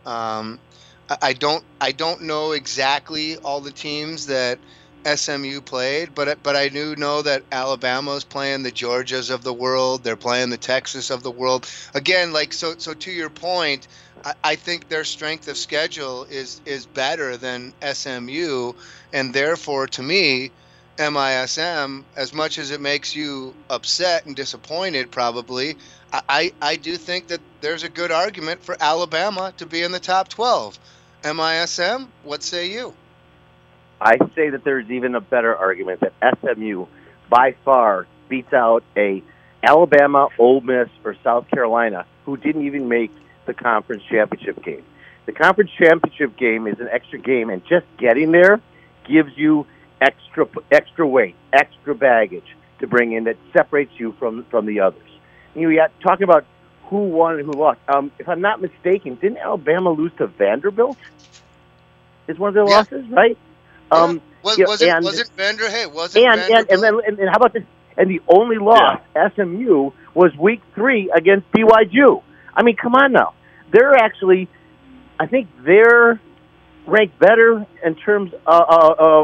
I don't know exactly all the teams that SMU played, but I do know that Alabama's playing the Georgias of the world. They're playing the Texas of the world. Again, so to your point, I think their strength of schedule is better than SMU, and therefore, to me, MISM, as much as it makes you upset and disappointed, probably, I do think that there's a good argument for Alabama to be in the top 12. MISM, what say you? I say that there's even a better argument that SMU by far beats out a Alabama, Ole Miss, or South Carolina, who didn't even make the conference championship game. The conference championship game is an extra game, and just getting there gives you extra weight, extra baggage to bring in that separates you from the others. You got talking about who won and who lost. If I'm not mistaken, didn't Alabama lose to Vanderbilt? Is one of their losses, right? Was it Vanderbilt? Hey, was it Vanderbilt? And how about this? And the only loss, SMU, was week 3 against BYU. I mean, come on now. They're actually, I think they're ranked better in terms of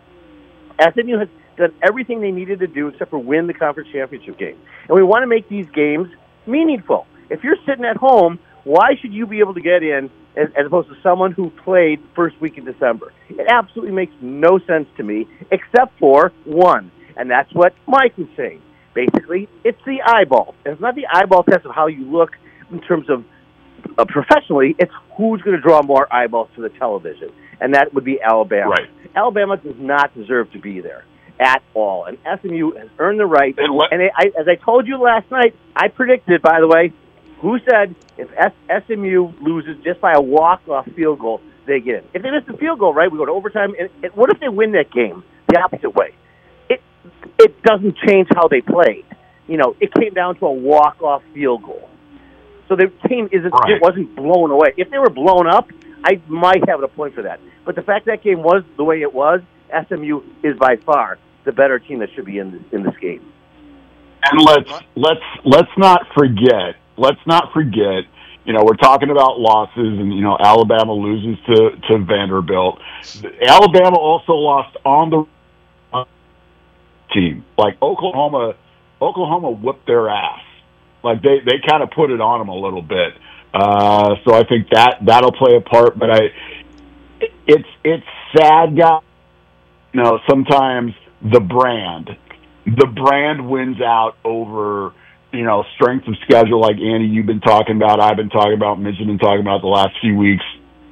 SMU has done everything they needed to do except for win the conference championship game. And we want to make these games meaningful. If you're sitting at home, why should you be able to get in as opposed to someone who played first week in December? It absolutely makes no sense to me, except for one, and that's what Mike was saying. Basically, it's the eyeball. And it's not the eyeball test of how you look in terms of professionally, it's who's going to draw more eyeballs to the television. and that would be Alabama. Right. Alabama does not deserve to be there at all, and SMU has earned the right. As I told you last night, I predicted, by the way, who said if SMU loses just by a walk-off field goal, they get in. If they miss the field goal, right, we go to overtime. And what if they win that game the opposite way? It doesn't change how they played. It came down to a walk-off field goal. So the team it wasn't blown away. If they were blown up, I might have a point for that. But the fact that game was the way it was, SMU is by far the better team that should be in this game. And let's not forget. We're talking about losses, and Alabama loses to Vanderbilt. Alabama also lost on the team. Like Oklahoma whooped their ass. Like they kind of put it on them a little bit. So I think that'll play a part. But it's sad, guys. Sometimes the brand wins out over strength of schedule. Like Andy, you've been talking about, I've been talking about, Mitch has been talking about the last few weeks.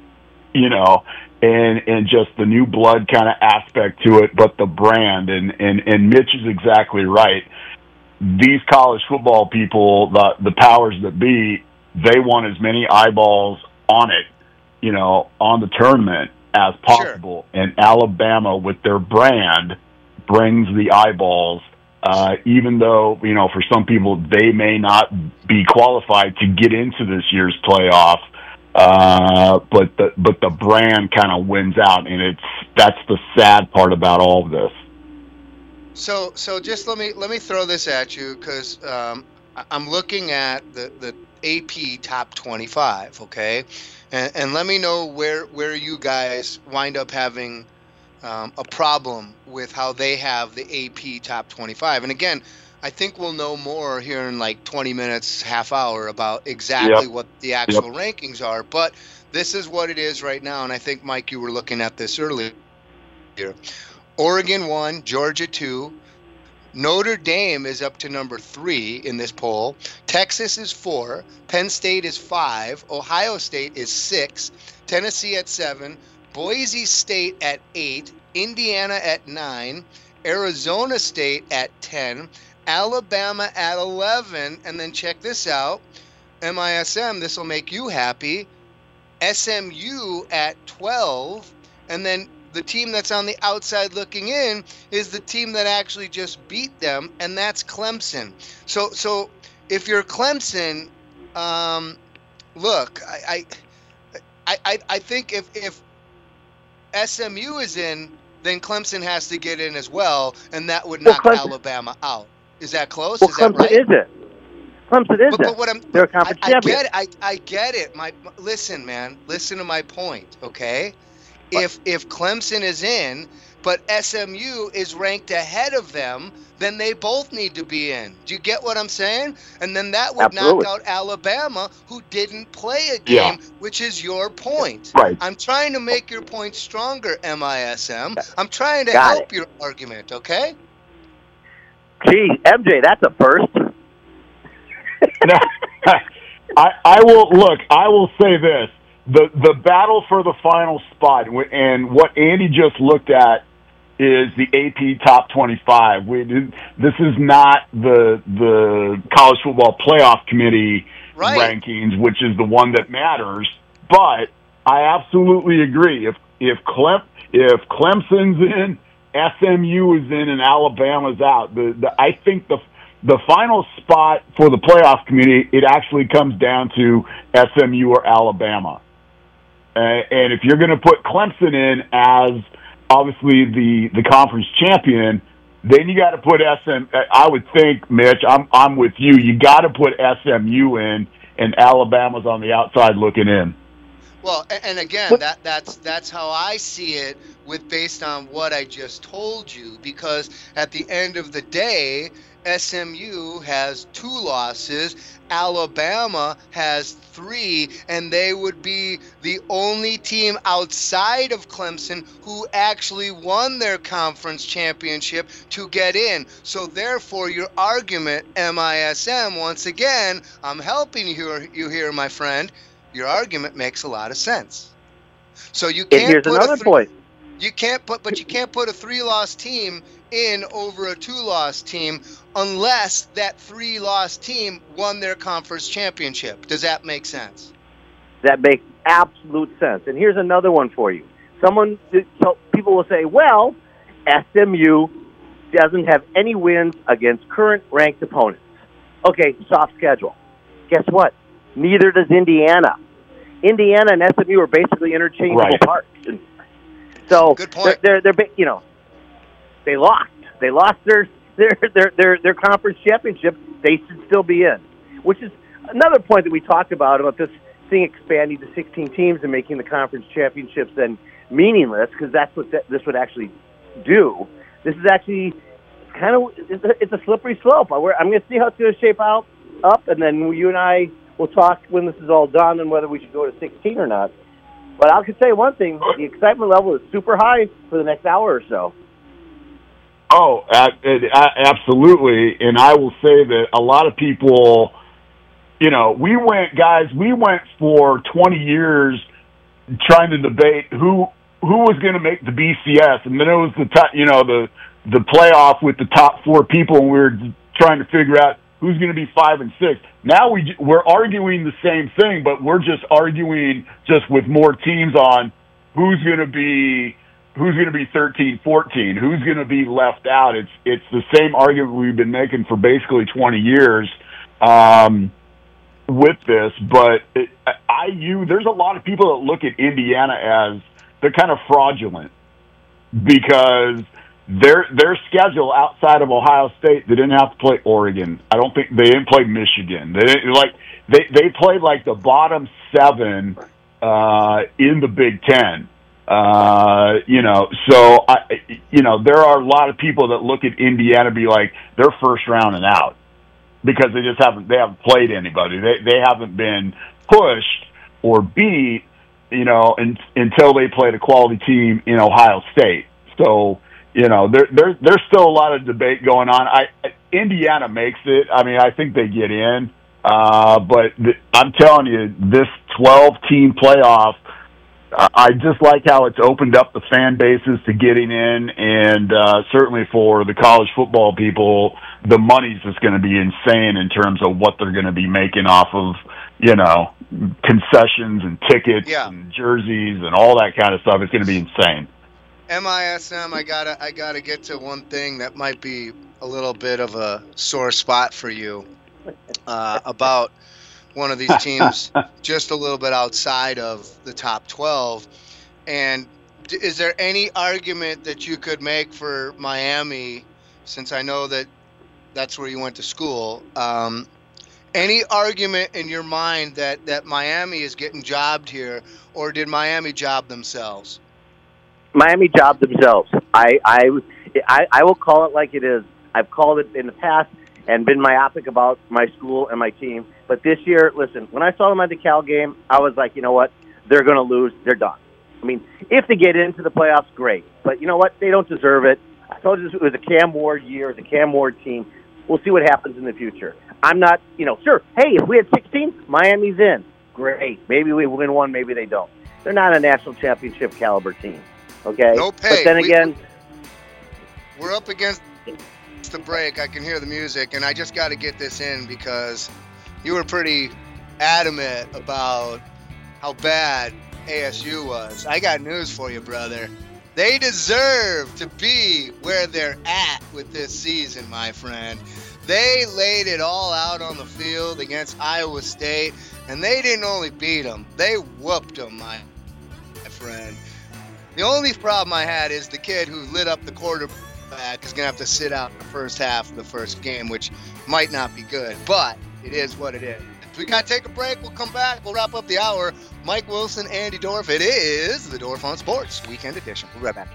And just the new blood kind of aspect to it, but the brand and Mitch is exactly right. These college football people, the powers that be, they want as many eyeballs on it, on the tournament as possible. Sure. And Alabama, with their brand, brings the eyeballs, even though, for some people, they may not be qualified to get into this year's playoff. But the brand kind of wins out, and that's the sad part about all of this. So just let me throw this at you, because I'm looking at the AP top 25, okay, and let me know where you guys wind up having a problem with how they have the AP top 25. And again, I think we'll know more here in like 20 minutes, half hour, about exactly what the actual rankings are. But this is what it is right now, and I think, Mike, you were looking at this earlier. Oregon 1, Georgia 2. Notre Dame is up to number 3 in this poll. Texas is 4. Penn State is 5. Ohio State is 6. Tennessee at 7. Boise State at 8. Indiana at 9. Arizona State at 10. Alabama at 11. And then check this out. MISM, this will make you happy. SMU at 12. And then the team that's on the outside looking in is the team that actually just beat them, and that's Clemson. So if you're Clemson, look, I think if SMU is in, then Clemson has to get in as well, and that would knock Alabama out. Is that close? Well, is that right? Clemson isn't. But what they're a conference champion. I get it. Listen, man. Listen to my point, okay? If Clemson is in, but SMU is ranked ahead of them, then they both need to be in. Do you get what I'm saying? And then that would knock out Alabama, who didn't play a game, which is your point. Right. I'm trying to make your point stronger, MISM. I'm trying to help your argument, okay? Gee, MJ, that's a first. I will say this. The battle for the final spot, and what Andy just looked at, is the AP top 25. This is not the College Football Playoff Committee rankings, which is the one that matters. But I absolutely agree. If Clemson's in, SMU is in, and Alabama's out, I think the final spot for the playoff committee, it actually comes down to SMU or Alabama. And if you're going to put Clemson in as obviously the conference champion, then you got to put I would think, Mitch, I'm with you. You got to put SMU in, and Alabama's on the outside looking in. Well, and again, that's how I see it, based on what I just told you. Because at the end of the day, SMU has 2 losses, Alabama has 3, and they would be the only team outside of Clemson who actually won their conference championship to get in. So therefore, your argument, MISM, once again, I'm helping you here, my friend, your argument makes a lot of sense. So you can't Here's another point. You can't put a 3-loss team in over a 2-loss team unless that 3-loss team won their conference championship. Does that make sense? That makes absolute sense. And here's another one for you. People will say, well, SMU doesn't have any wins against current ranked opponents. Okay, soft schedule. Guess what? Neither does Indiana. Indiana and SMU are basically interchangeable parts. And so good point. They're they lost. They lost their conference championship. They should still be in, which is another point that we talked about this thing expanding to 16 teams and making the conference championships then meaningless, because that's what this would actually do. This is actually it's a slippery slope. I'm going to see how it's going to shape up, and then you and I will talk when this is all done and whether we should go to 16 or not. But I can tell you one thing: the excitement level is super high for the next hour or so. Oh, absolutely. And I will say that a lot of people, we went for 20 years trying to debate who was going to make the BCS, and then it was the playoff with the top 4 people, and we were trying to figure out who's going to be 5 and 6. Now we're arguing the same thing, but we're just arguing just with more teams on who's going to be 13, 14, who's going to be left out. It's the same argument we've been making for basically 20 years with this, but there's a lot of people that look at Indiana as they're kind of fraudulent because their schedule outside of Ohio State, they didn't have to play Oregon. I don't think they didn't play Michigan. They played like the bottom 7 in the Big Ten. So there are a lot of people that look at Indiana and be like, they're first round and out because they haven't played anybody. They haven't been pushed or beat, until they played a quality team in Ohio State. So, there's still a lot of debate going on. Indiana makes it. I mean, I think they get in. But I'm telling you, this 12-team playoff, I just like how it's opened up the fan bases to getting in, and certainly for the college football people, the money's just going to be insane in terms of what they're going to be making off of, concessions and tickets and jerseys and all that kind of stuff. It's going to be insane. MISM, I gotta get to one thing that might be a little bit of a sore spot for you about one of these teams just a little bit outside of the top 12. And is there any argument that you could make for Miami, since I know that that's where you went to school? Any argument in your mind that Miami is getting jobbed here, or did Miami job themselves? Miami jobbed themselves. I will call it like it is. I've called it in the past and been myopic about my school and my team. But this year, listen, when I saw them at the Cal game, I was like, you know what? They're going to lose. They're done. I mean, if they get into the playoffs, great. But you know what? They don't deserve it. I told you it was a Cam Ward year. It was a Cam Ward team. We'll see what happens in the future. I'm not, sure, hey, if we had 16, Miami's in. Great. Maybe we win one, maybe they don't. They're not a national championship caliber team. Okay? Nope. But then again, we're up against the break. I can hear the music, and I just got to get this in because you were pretty adamant about how bad ASU was. I got news for you, brother. They deserve to be where they're at with this season, my friend. They laid it all out on the field against Iowa State, and they didn't only beat them, they whooped them, my friend. The only problem I had is the kid who lit up the quarterback is going to have to sit out the first half of the first game, which might not be good, but it is what it is. We got to take a break. We'll come back. We'll wrap up the hour. Mike Wilson, Andy Dorf. It is the Dorf on Sports Weekend Edition. We'll be right back.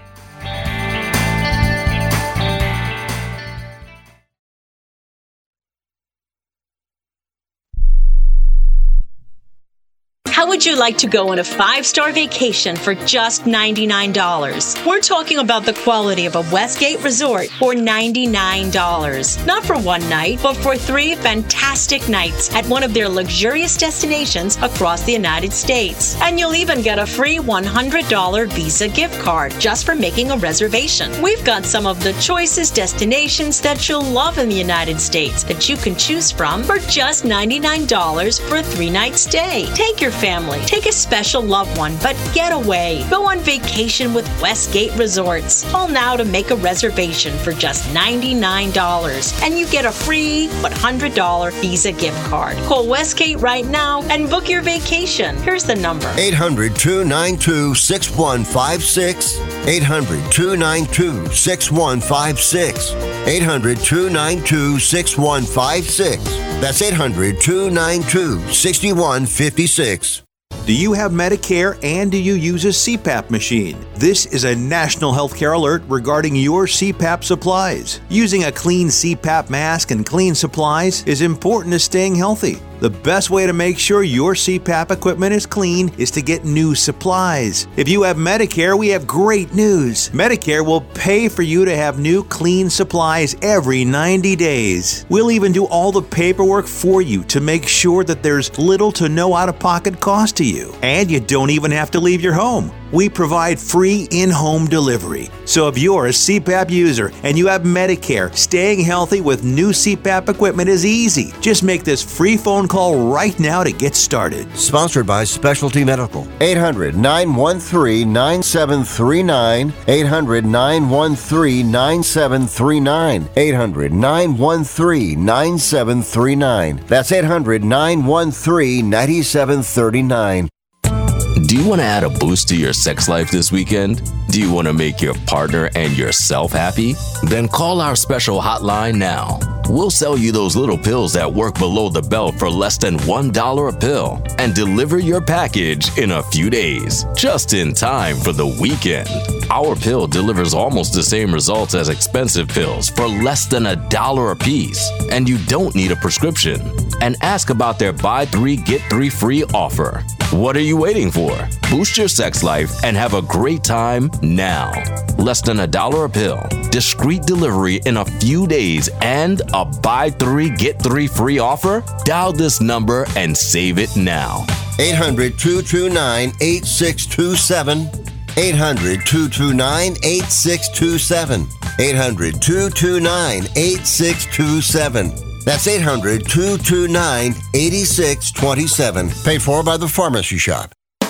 How would you like to go on a 5-star vacation for just $99? We're talking about the quality of a Westgate resort for $99. Not for one night, but for 3 fantastic nights at one of their luxurious destinations across the United States. And you'll even get a free $100 Visa gift card just for making a reservation. We've got some of the choicest destinations that you'll love in the United States that you can choose from for just $99 for a 3-night stay. Take your family, take a special loved one, but get away. Go on vacation with Westgate Resorts. Call now to make a reservation for just $99, and you get a free $100 Visa gift card. Call Westgate right now and book your vacation. Here's the number: 800-292-6156. 800-292-6156. 800-292-6156. That's 800-292-6156. Do you have Medicare and do you use a CPAP machine? This is a national healthcare alert regarding your CPAP supplies. Using a clean CPAP mask and clean supplies is important to staying healthy. The best way to make sure your CPAP equipment is clean is to get new supplies. If you have Medicare, we have great news. Medicare will pay for you to have new clean supplies every 90 days. We'll even do all the paperwork for you to make sure that there's little to no out-of-pocket cost to you. And you don't even have to leave your home. We provide free in-home delivery. So if you're a CPAP user and you have Medicare, staying healthy with new CPAP equipment is easy. Just make this free phone call right now to get started. Sponsored by Specialty Medical. 800-913-9739. 800-913-9739. 800-913-9739. That's 800-913-9739. Do you want to add a boost to your sex life this weekend? Do you want to make your partner and yourself happy? Then call our special hotline now. We'll sell you those little pills that work below the belt for less than $1 a pill and deliver your package in a few days, just in time for the weekend. Our pill delivers almost the same results as expensive pills for less than $1 a piece, and you don't need a prescription. And ask about their buy 3 get 3 free offer. What are you waiting for? Boost your sex life and have a great time now. Less than $1 a pill, discreet delivery in a few days, and a buy 3 get 3 free offer? Dial this number and save it now. 800-229-8627. 800-229-8627. 800-229-8627. That's 800-229-8627. Paid for by the Pharmacy Shop.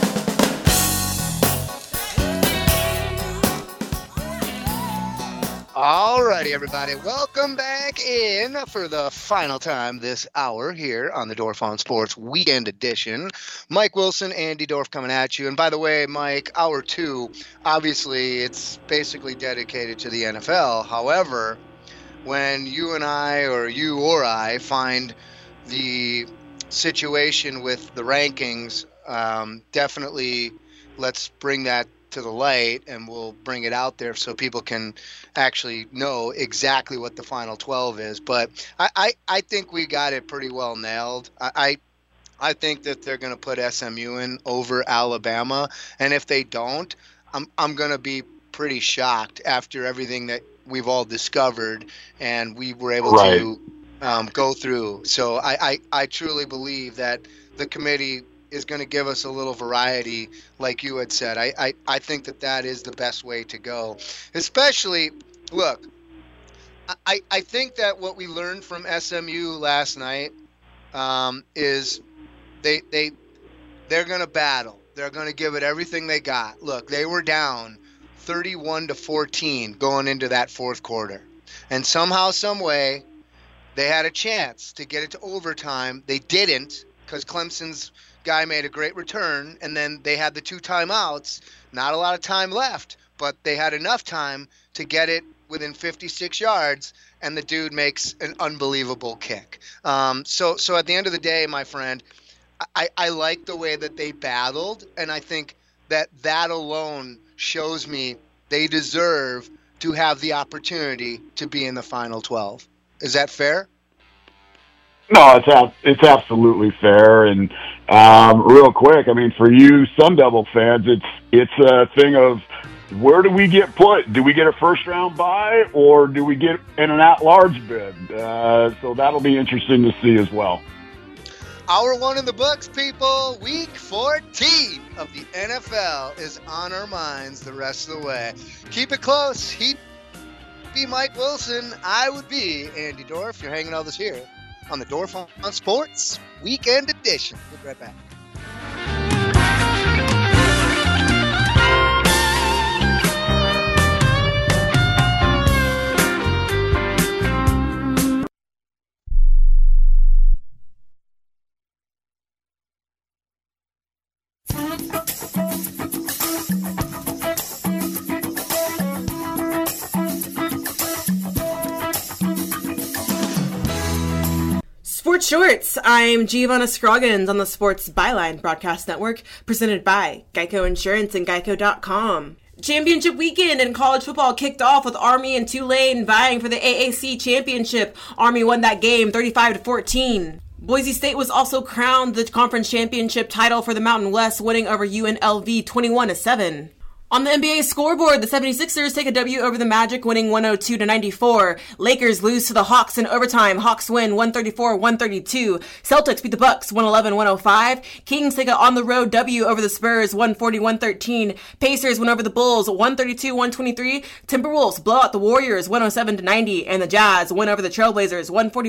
Alrighty, everybody. Welcome back in for the final time this hour here on the Dorf on Sports Weekend Edition. Mike Wilson, Andy Dorf coming at you. And by the way, Mike, hour 2, obviously it's basically dedicated to the NFL. However, when you and I, or you or I, find the situation with the rankings, definitely let's bring that to the light, and we'll bring it out there so people can actually know exactly what the final 12 is. But I think we got it pretty well nailed. I think that they're going to put SMU in over Alabama, and if they don't, I'm going to be pretty shocked after everything that we've all discovered and we were able to go through. So I truly believe that the committee is going to give us a little variety, like you had said. I think that is the best way to go. Especially, look, I think that what we learned from SMU last night is they're going to battle. They're going to give it everything they got. Look, they were down 31-14 going into that fourth quarter. And somehow, some way, they had a chance to get it to overtime. They didn't, because Clemson's guy made a great return, and then they had the 2 timeouts. Not a lot of time left, but they had enough time to get it within 56 yards, and the dude makes an unbelievable kick. So at the end of the day, my friend, I like the way that they battled, and I think that alone shows me they deserve to have the opportunity to be in the final 12. Is that fair? No, it's absolutely fair. And real quick, I mean, for you Sun Devil fans, it's a thing of where do we get put? Do we get a first-round bye, or do we get in an at-large bid? So that'll be interesting to see as well. Hour 1 in the books, people. Week 14 of the NFL is on our minds the rest of the way. Keep it close. He'd be Mike Wilson. I would be Andy Dorff. You're hanging out with us here on the Dorff on Sports Weekend Edition. We'll be right back. Sports Shorts. I'm Giovanna Scroggins on the Sports Byline Broadcast Network, presented by Geico Insurance and Geico.com. Championship weekend in college football kicked off with Army and Tulane vying for the AAC championship. Army won that game 35-14. Boise State was also crowned the conference championship title for the Mountain West, winning over UNLV 21-7. On the NBA scoreboard, the 76ers take a W over the Magic, winning 102-94. Lakers lose to the Hawks in overtime. Hawks win 134-132. Celtics beat the Bucks 111-105. Kings take an on-the-road W over the Spurs 140-113. Pacers win over the Bulls 132-123. Timberwolves blow out the Warriors 107-90. And the Jazz win over the Trailblazers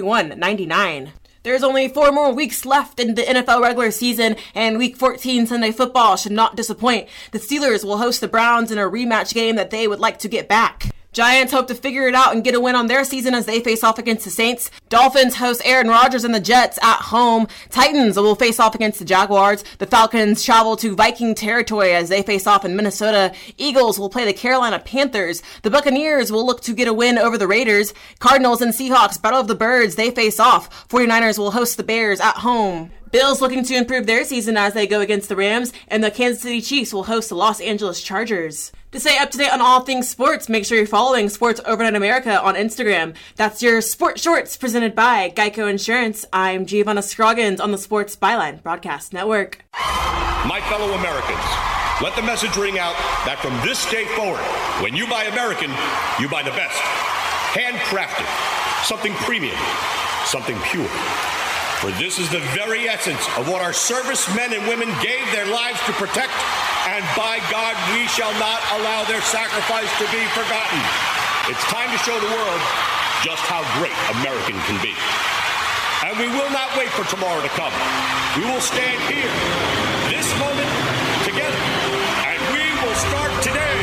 141-99. There's only 4 more weeks left in the NFL regular season, and Week 14 Sunday football should not disappoint. The Steelers will host the Browns in a rematch game that they would like to get back. Giants hope to figure it out and get a win on their season as they face off against the Saints. Dolphins host Aaron Rodgers and the Jets at home. Titans will face off against the Jaguars. The Falcons travel to Viking territory as they face off in Minnesota. Eagles will play the Carolina Panthers. The Buccaneers will look to get a win over the Raiders. Cardinals and Seahawks battle of the birds. They face off. 49ers will host the Bears at home. Bills looking to improve their season as they go against the Rams, and the Kansas City Chiefs will host the Los Angeles Chargers. To stay up to date on all things sports, make sure you're following Sports Overnight America on Instagram. That's your Sports Shorts presented by Geico Insurance. I'm Giovanna Scroggins on the Sports Byline Broadcast Network. My fellow Americans, let the message ring out that from this day forward, when you buy American, you buy the best. Handcrafted, something premium, something pure. For this is the very essence of what our servicemen and women gave their lives to protect, and by God, we shall not allow their sacrifice to be forgotten. It's time to show the world just how great American can be. And we will not wait for tomorrow to come. We will stand here, this moment, together, and we will start today.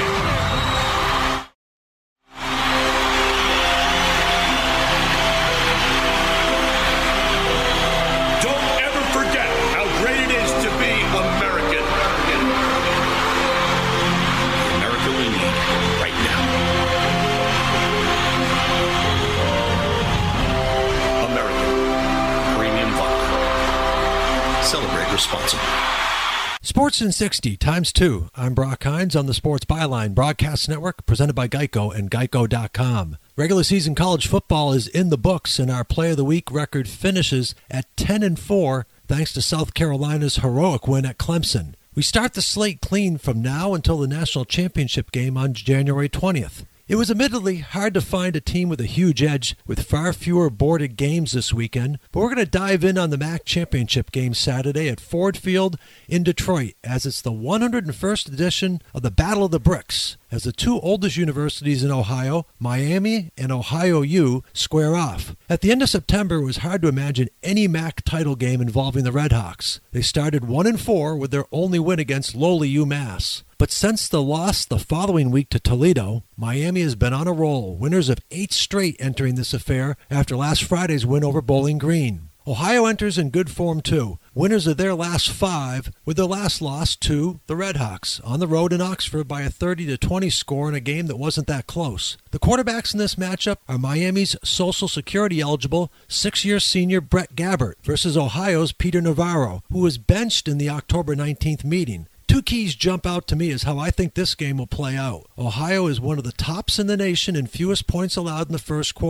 Celebrate responsibly. Sports in 60 times 2. I'm Brock Hines on the Sports Byline Broadcast Network, presented by Geico and Geico.com. Regular season college football is in the books, and our Play of the Week record finishes at 10-4, thanks to South Carolina's heroic win at Clemson. We start the slate clean from now until the national championship game on January 20th. It was admittedly hard to find a team with a huge edge, with far fewer boarded games this weekend, but we're going to dive in on the MAC championship game Saturday at Ford Field in Detroit, as it's the 101st edition of the Battle of the Bricks, as the 2 oldest universities in Ohio, Miami and Ohio U, square off. At the end of September, it was hard to imagine any MAC title game involving the Redhawks. They started 1-4 with their only win against lowly UMass. But since the loss the following week to Toledo, Miami has been on a roll, winners of 8 straight entering this affair after last Friday's win over Bowling Green. Ohio enters in good form too, winners of their last 5, with their last loss to the Redhawks on the road in Oxford by a 30-20 score in a game that wasn't that close. The quarterbacks in this matchup are Miami's Social Security eligible 6-year senior Brett Gabbert versus Ohio's Peter Navarro, who was benched in the October 19th meeting. 2 keys jump out to me as how I think this game will play out. Ohio is one of the tops in the nation in fewest points allowed in the first quarter.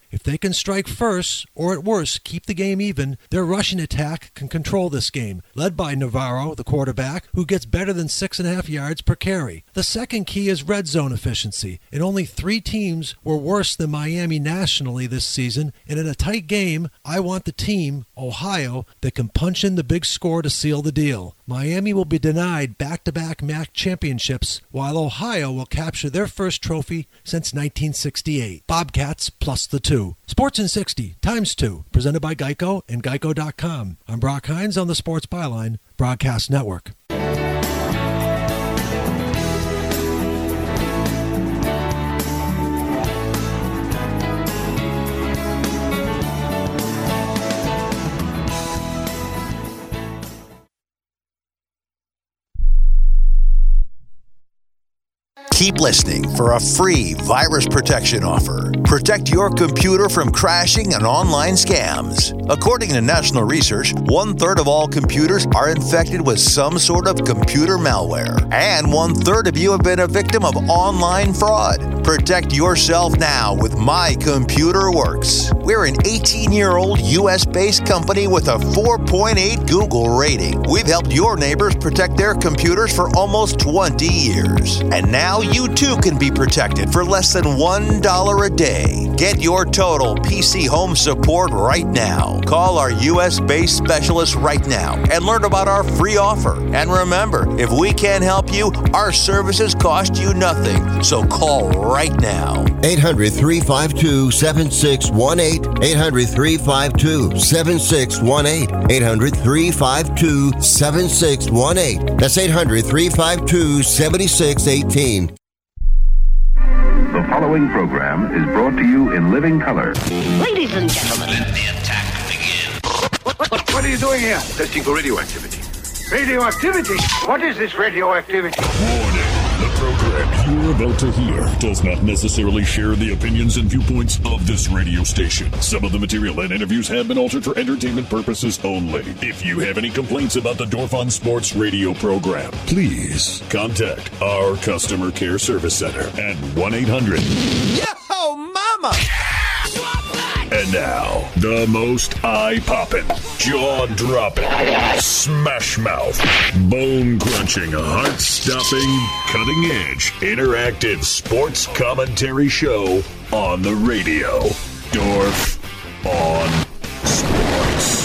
If they can strike first, or at worst, keep the game even, their rushing attack can control this game, led by Navarro, the quarterback, who gets better than 6.5 yards per carry. The second key is red zone efficiency, and only 3 teams were worse than Miami nationally this season, and in a tight game, I want the team, Ohio, that can punch in the big score to seal the deal. Miami will be denied back-to-back MAC championships, while Ohio will capture their first trophy since 1968. Bobcats plus the 2. Sports in 60 times 2, presented by Geico and Geico.com. I'm Brock Hines on the Sports Byline Broadcast Network. Keep listening for a free virus protection offer. Protect your computer from crashing and online scams. According to national research, 1/3 of all computers are infected with some sort of computer malware. And 1/3 of you have been a victim of online fraud. Protect yourself now with My Computer Works. We're an 18-year-old U.S.-based company with a 4.8 Google rating. We've helped your neighbors protect their computers for almost 20 years. And now you too can be protected for less than $1 a day. Get your total PC home support right now. Call our U.S.-based specialists right now and learn about our free offer. And remember, if we can't help you, our services cost you nothing. So call right now. 800-352-7618. 800-352-7618. 800-352-7618. That's 800-352-7618. The following program is brought to you in living color. Ladies and gentlemen, let the attack begin. What are you doing here? Testing for radioactivity. Radioactivity? What is this radioactivity? Warning. The program you're about to hear does not necessarily share the opinions and viewpoints of this radio station. Some of the material and interviews have been altered for entertainment purposes only. If you have any complaints about the Dorf on Sports radio program, please contact our customer care service center at 1-800. Yo, mama! And now, the most eye-popping, jaw-dropping, smash-mouth, bone-crunching, heart-stopping, cutting-edge, interactive sports commentary show on the radio. Dorf on Sports.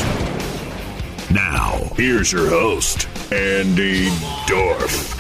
Now, here's your host, Andy Dorf.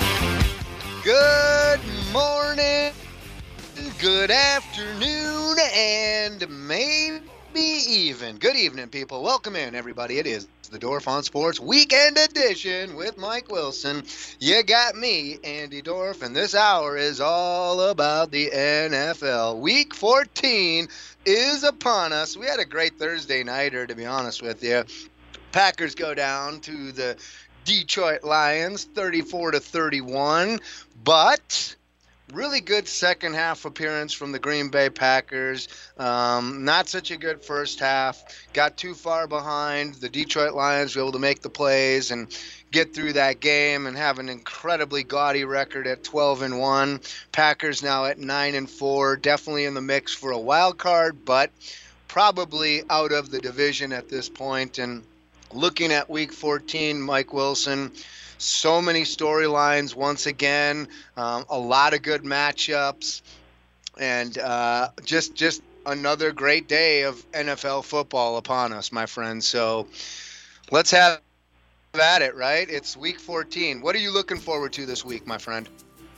Good morning. Good afternoon, and maybe even good evening, people. Welcome in, everybody. It is the Dorf on Sports Weekend Edition with Mike Wilson. You got me, Andy Dorf, and this hour is all about the NFL. Week 14 is upon us. We had a great Thursday nighter, to be honest with you. Packers go down to the Detroit Lions, 34-31, but really good second half appearance from the Green Bay Packers. Not such a good first half. Got too far behind. The Detroit Lions were able to make the plays and get through that game and have an incredibly gaudy record at 12-1. Packers now at 9-4. Definitely in the mix for a wild card, but probably out of the division at this point. And looking at Week 14, Mike Wilson, so many storylines once again, a lot of good matchups, and just another great day of NFL football upon us, my friends. So let's have at it, right? It's Week 14. What are you looking forward to this week, my friend?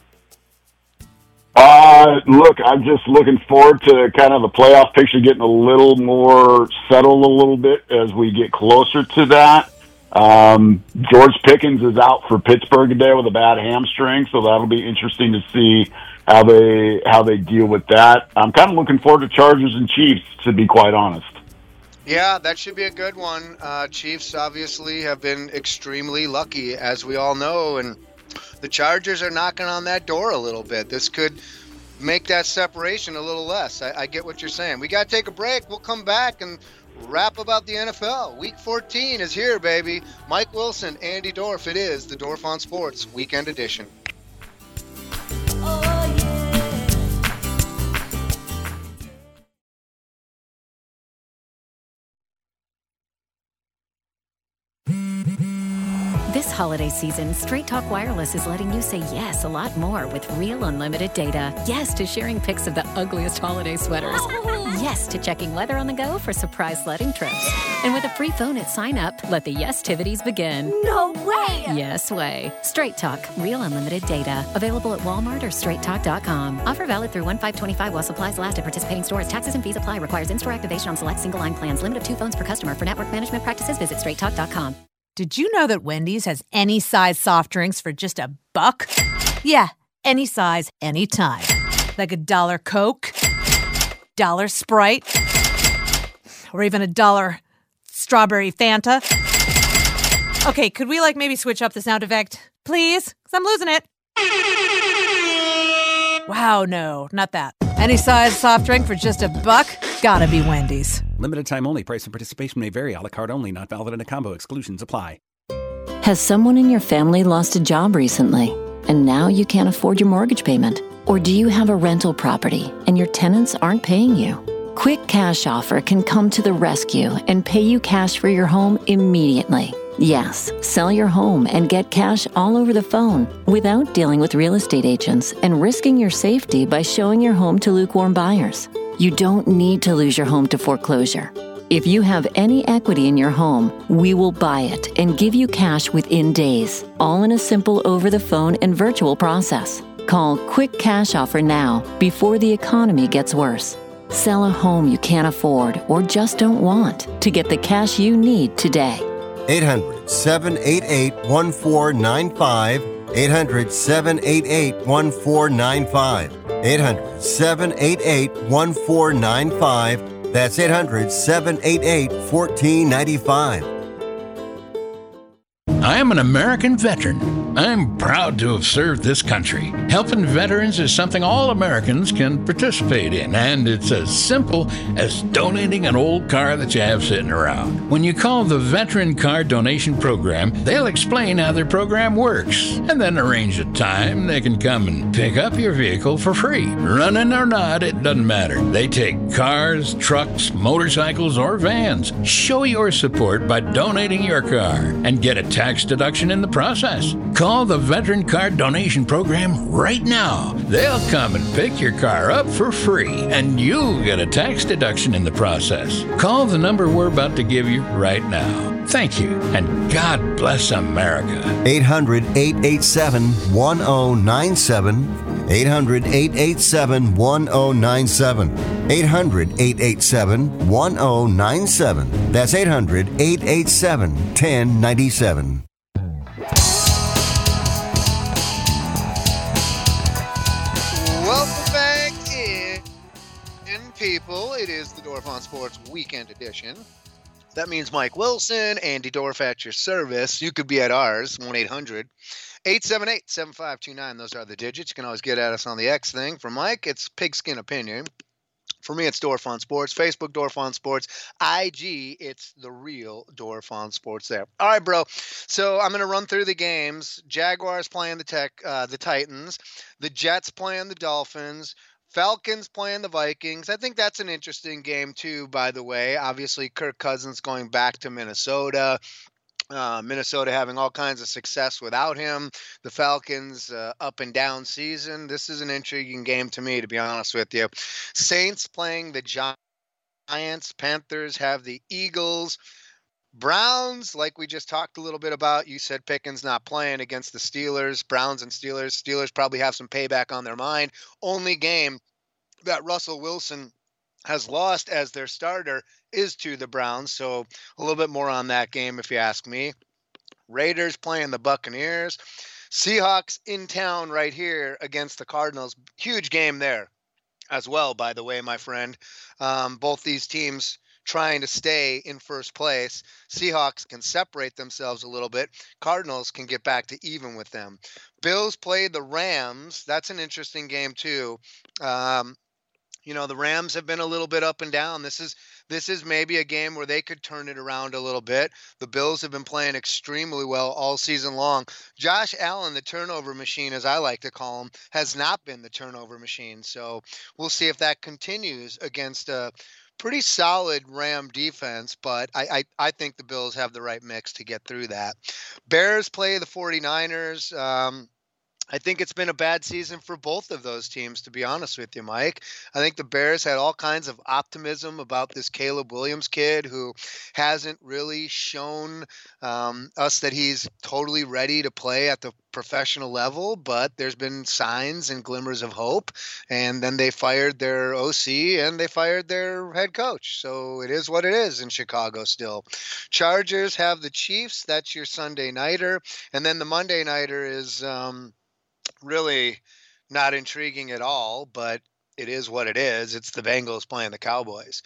Look, I'm just looking forward to kind of the playoff picture getting a little more settled a little bit as we get closer to that. George Pickens is out for Pittsburgh today with a bad hamstring, so that'll be interesting to see how they deal with that. I'm kind of looking forward to Chargers and Chiefs, to be quite honest. Yeah, that should be a good one. Chiefs obviously have been extremely lucky, as we all know, and the Chargers are knocking on that door a little bit. This could make that separation a little less. I get what you're saying. We got to take a break. We'll come back and rap about the NFL. Week 14 is here, baby. Mike Wilson, Andy Dorf. It is the Dorf on Sports Weekend Edition. This holiday season, Straight Talk Wireless is letting you say yes a lot more with real unlimited data. Yes to sharing pics of the ugliest holiday sweaters. Yes to checking weather on the go for surprise sledding trips. And with a free phone at sign up, let the yes-tivities begin. No way! Yes way. Straight Talk, real unlimited data. Available at Walmart or straighttalk.com. Offer valid through 1/5/25 while supplies last at participating stores. Taxes and fees apply. Requires in-store activation on select single line plans. Limit of 2 phones per customer. For network management practices, visit straighttalk.com. Did you know that Wendy's has any size soft drinks for just $1? Yeah, any size, anytime. Like $1 Coke, $1 Sprite, or even $1 strawberry Fanta. Okay, could we maybe switch up the sound effect, please? Because I'm losing it. Wow, no, not that. Any size soft drink for just $1? Gotta be Wendy's. Limited time only. Price and participation may vary. A la carte only. Not valid in a combo. Exclusions apply. Has someone in your family lost a job recently, and now you can't afford your mortgage payment? Or do you have a rental property and your tenants aren't paying you? Quick Cash Offer can come to the rescue and pay you cash for your home immediately. Yes, sell your home and get cash all over the phone without dealing with real estate agents and risking your safety by showing your home to lukewarm buyers. You don't need to lose your home to foreclosure. If you have any equity in your home, we will buy it and give you cash within days, all in a simple over-the-phone and virtual process. Call Quick Cash Offer now before the economy gets worse. Sell a home you can't afford or just don't want to get the cash you need today. 800-788-1495. 800-788-1495. 800-788-1495. That's 800-788-1495. I am an American veteran. I'm proud to have served this country. Helping veterans is something all Americans can participate in, and it's as simple as donating an old car that you have sitting around. When you call the Veteran Car Donation Program, they'll explain how their program works, and then arrange a time they can come and pick up your vehicle for free. Running or not, it doesn't matter. They take cars, trucks, motorcycles, or vans. Show your support by donating your car and get a tax deduction in the process. Call the Veteran Car Donation Program right now. They'll come and pick your car up for free, and you'll get a tax deduction in the process. Call the number we're about to give you right now. Thank you, and God bless America. 800-887-1097. 800-887-1097. 800-887-1097. That's 800-887-1097. Welcome back in, people. It is the Dorf on Sports Weekend Edition. That means Mike Wilson, Andy Dorf at your service. You could be at ours, 1-800-878-7529. Those are the digits. You can always get at us on the X thing. For Mike, it's Pigskin Opinion. For me, it's Dorf on Sports. Facebook, Dorf on Sports. IG, it's the real Dorf on Sports there. All right, bro. So I'm going to run through the games. Jaguars playing the Titans. The Jets playing the Dolphins. Falcons playing the Vikings. I think that's an interesting game, too, by the way. Obviously, Kirk Cousins going back to Minnesota. Minnesota having all kinds of success without him. The Falcons up and down season. This is an intriguing game to me, to be honest with you. Saints playing the Giants. Panthers have the Eagles. Browns, like we just talked a little bit about, you said Pickens not playing against the Steelers. Browns and Steelers. Steelers probably have some payback on their mind. Only game that Russell Wilson has lost as their starter is to the Browns. So a little bit more on that game if you ask me. Raiders playing the Buccaneers. Seahawks in town right here against the Cardinals. Huge game there as well, by the way, my friend. Both these teams trying to stay in first place. Seahawks can separate themselves a little bit. Cardinals can get back to even with them. Bills play the Rams. That's an interesting game too. The Rams have been a little bit up and down. This is maybe a game where they could turn it around a little bit. The Bills have been playing extremely well all season long. Josh Allen, the turnover machine, as I like to call him, has not been the turnover machine. So we'll see if that continues against a pretty solid Ram defense, but I think the Bills have the right mix to get through that. Bears play the 49ers. I think it's been a bad season for both of those teams, to be honest with you, Mike. I think the Bears had all kinds of optimism about this Caleb Williams kid who hasn't really shown us that he's totally ready to play at the professional level, but there's been signs and glimmers of hope. And then they fired their OC and they fired their head coach. So it is what it is in Chicago still. Chargers have the Chiefs. That's your Sunday nighter. And then the Monday nighter is really not intriguing at all, but it is what it is. It's the Bengals playing the Cowboys.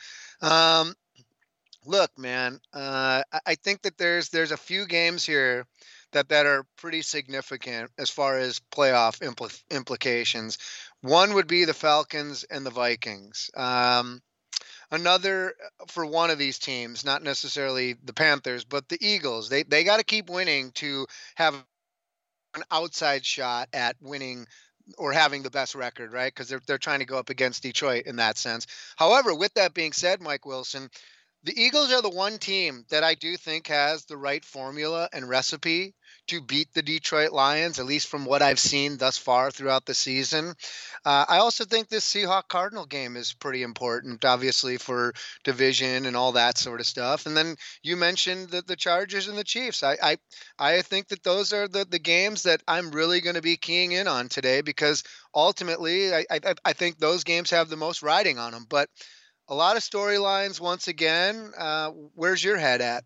Look, man, I think that there's a few games here that are pretty significant as far as playoff implications. One would be the Falcons and the Vikings. Another for one of these teams, not necessarily the Panthers, but the Eagles. They got to keep winning to have an outside shot at winning or having the best record, right? Because they're trying to go up against Detroit in that sense. However, with that being said, Mike Wilson, the Eagles are the one team that I do think has the right formula and recipe to beat the Detroit Lions, at least from what I've seen thus far throughout the season. I also think this Seahawks-Cardinal game is pretty important, obviously, for division and all that sort of stuff. And then you mentioned the Chargers and the Chiefs. I think that those are the games that I'm really going to be keying in on today because ultimately I think those games have the most riding on them. But a lot of storylines once again. Where's your head at?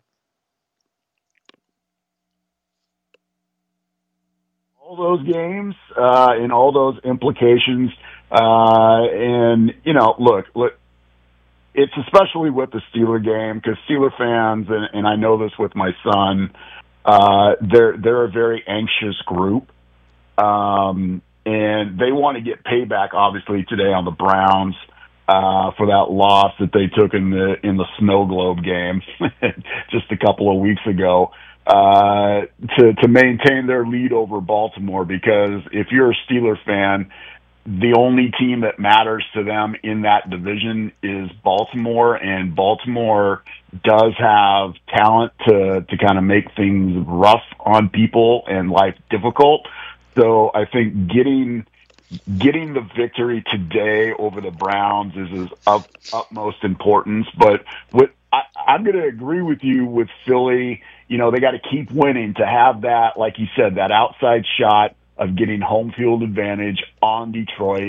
All those games and all those implications. And, you know, look, it's especially with the Steeler game because Steeler fans, and I know this with my son, they're a very anxious group. And they want to get payback, obviously, today on the Browns. For that loss that they took in the snow globe game just a couple of weeks ago, to maintain their lead over Baltimore, because if you're a Steeler fan, the only team that matters to them in that division is Baltimore, and Baltimore does have talent to kind of make things rough on people and life difficult. So I think getting the victory today over the Browns is of utmost importance. But I'm going to agree with you with Philly. You know, they got to keep winning to have that, like you said, that outside shot of getting home field advantage on Detroit.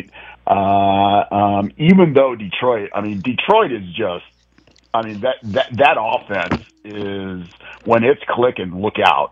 Even though Detroit is just, that offense is, when it's clicking, look out.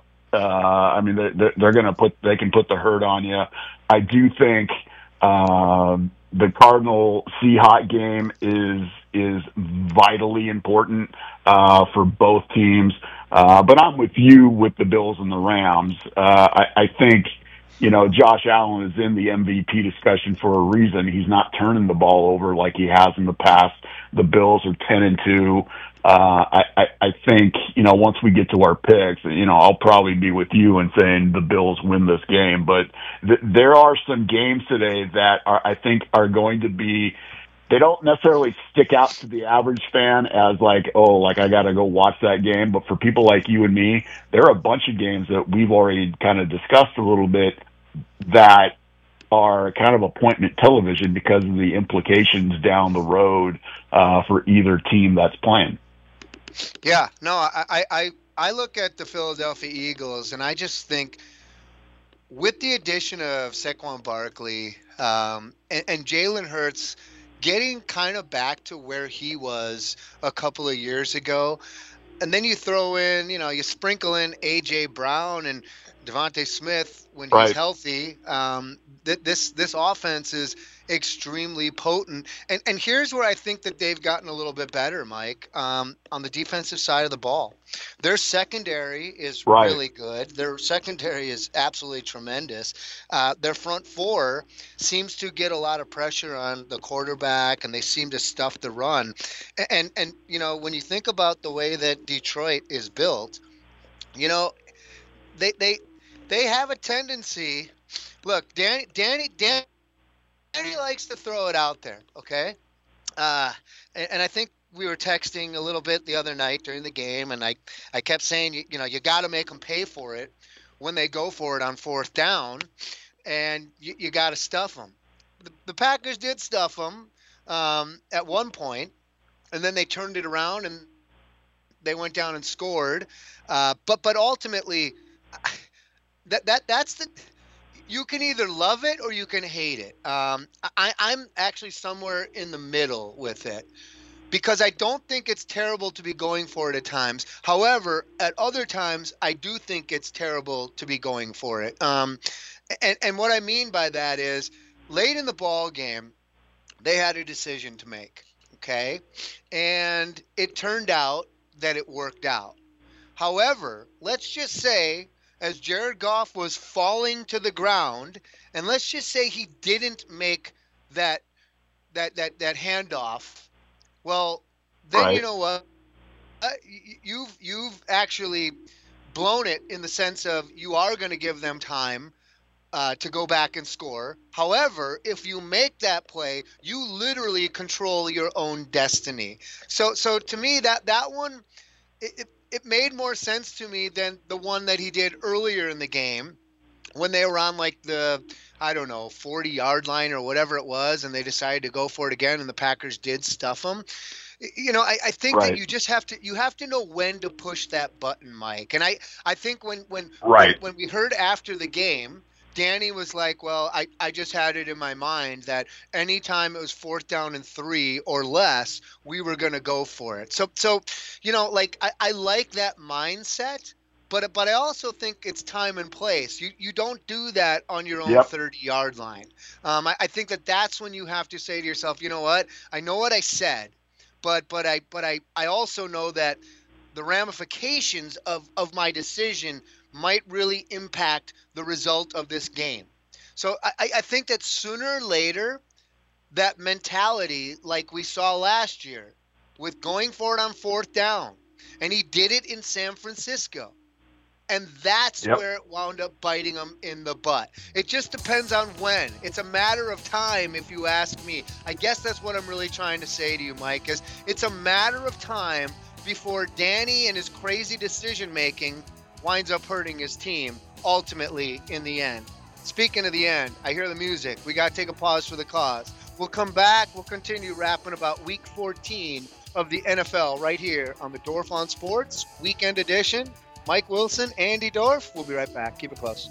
They can put the hurt on you. I do think the Cardinal Seahawks game is vitally important for both teams. But I'm with you with the Bills and the Rams. I think, you know, Josh Allen is in the MVP discussion for a reason. He's not turning the ball over like he has in the past. The Bills are 10-2. I think, you know, once we get to our picks, you know, I'll probably be with you in saying the Bills win this game. But there are some games today that I think are going to be, they don't necessarily stick out to the average fan as like, oh, like I got to go watch that game. But for people like you and me, there are a bunch of games that we've already kind of discussed a little bit that are kind of appointment television because of the implications down the road for either team that's playing. Yeah, no, I look at the Philadelphia Eagles, and I just think with the addition of Saquon Barkley and Jalen Hurts getting kind of back to where he was a couple of years ago, and then you throw in, you know, you sprinkle in A.J. Brown and Devontae Smith when he's healthy, this offense is extremely potent. And here's where I think that they've gotten a little bit better, Mike, on the defensive side of the ball. Their secondary is really good. Their secondary is absolutely tremendous. Their front four seems to get a lot of pressure on the quarterback, and they seem to stuff the run. And you know, when you think about the way that Detroit is built, you know, they have a tendency. Look, Danny likes to throw it out there, okay? And I think we were texting a little bit the other night during the game, and I kept saying, you got to make them pay for it when they go for it on fourth down, and you got to stuff them. The Packers did stuff them at one point, and then they turned it around and they went down and scored. But ultimately, that's the. You can either love it or you can hate it. I'm actually somewhere in the middle with it, because I don't think it's terrible to be going for it at times. However, at other times, I do think it's terrible to be going for it. And what I mean by that is, late in the ball game, they had a decision to make, okay? And it turned out that it worked out. However, let's just say, as Jared Goff was falling to the ground, and let's just say he didn't make that handoff, well, then right. You know what? You've actually blown it in the sense of you are going to give them time to go back and score. However, if you make that play, you literally control your own destiny. So to me, that one, it made more sense to me than the one that he did earlier in the game when they were on like the, 40-yard line or whatever it was, and they decided to go for it again, and the Packers did stuff them. I think right. That you have to know when to push that button, Mike. And I think when we heard after the game, Danny was like, well, I just had it in my mind that anytime it was 4th down and 3 or less, we were going to go for it. So I like that mindset, but I also think it's time and place. You don't do that on your own 30-yard line. I think that's when you have to say to yourself, you know what? I know what I said, but I also know that the ramifications of my decision might really impact the result of this game. So I think that sooner or later, that mentality, like we saw last year, with going for it on 4th down, and he did it in San Francisco, and that's where it wound up biting him in the butt. It just depends on when. It's a matter of time, if you ask me. I guess that's what I'm really trying to say to you, Mike, is it's a matter of time before Danny and his crazy decision-making winds up hurting his team, ultimately, in the end. Speaking of the end, I hear the music. We got to take a pause for the cause. We'll come back. We'll continue rapping about Week 14 of the NFL right here on the Dorf on Sports Weekend Edition. Mike Wilson, Andy Dorf. We'll be right back. Keep it close.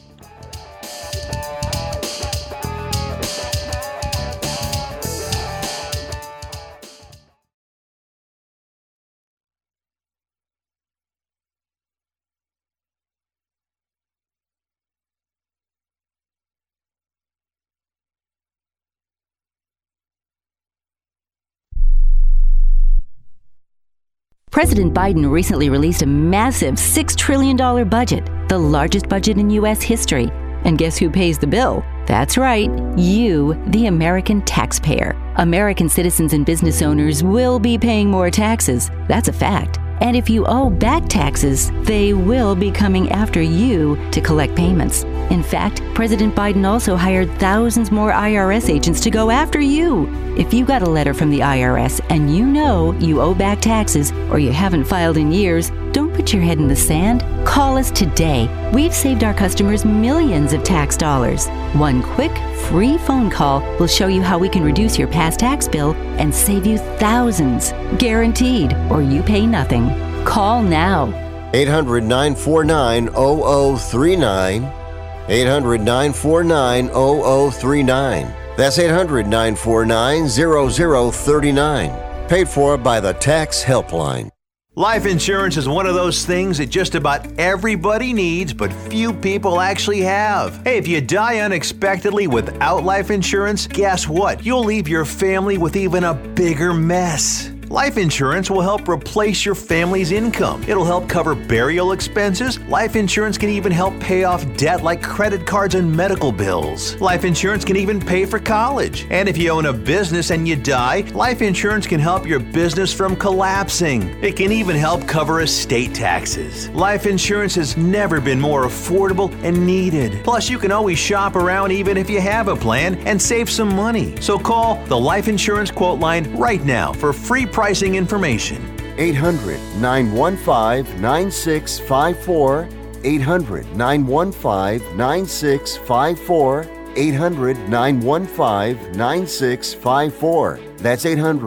President Biden recently released a massive $6 trillion budget, the largest budget in U.S. history. And guess who pays the bill? That's right, you, the American taxpayer. American citizens and business owners will be paying more taxes. That's a fact. And if you owe back taxes, they will be coming after you to collect payments. In fact, President Biden also hired thousands more IRS agents to go after you. If you got a letter from the IRS and you know you owe back taxes or you haven't filed in years, don't put your head in the sand. Call us today. We've saved our customers millions of tax dollars. One quick, free phone call will show you how we can reduce your past tax bill and save you thousands. Guaranteed, or you pay nothing. Call now. 800-949-0039. 800-949-0039. That's 800-949-0039. Paid for by the Tax Helpline. Life insurance is one of those things that just about everybody needs, but few people actually have. Hey, if you die unexpectedly without life insurance, guess what? You'll leave your family with even a bigger mess. Life insurance will help replace your family's income. It'll help cover burial expenses. Life insurance can even help pay off debt like credit cards and medical bills. Life insurance can even pay for college. And if you own a business and you die, life insurance can help your business from collapsing. It can even help cover estate taxes. Life insurance has never been more affordable and needed. Plus, you can always shop around even if you have a plan and save some money. So call the Life Insurance Quote Line right now for free pricing information. 800-915-9654. 800-915-9654. 800-915-9654. That's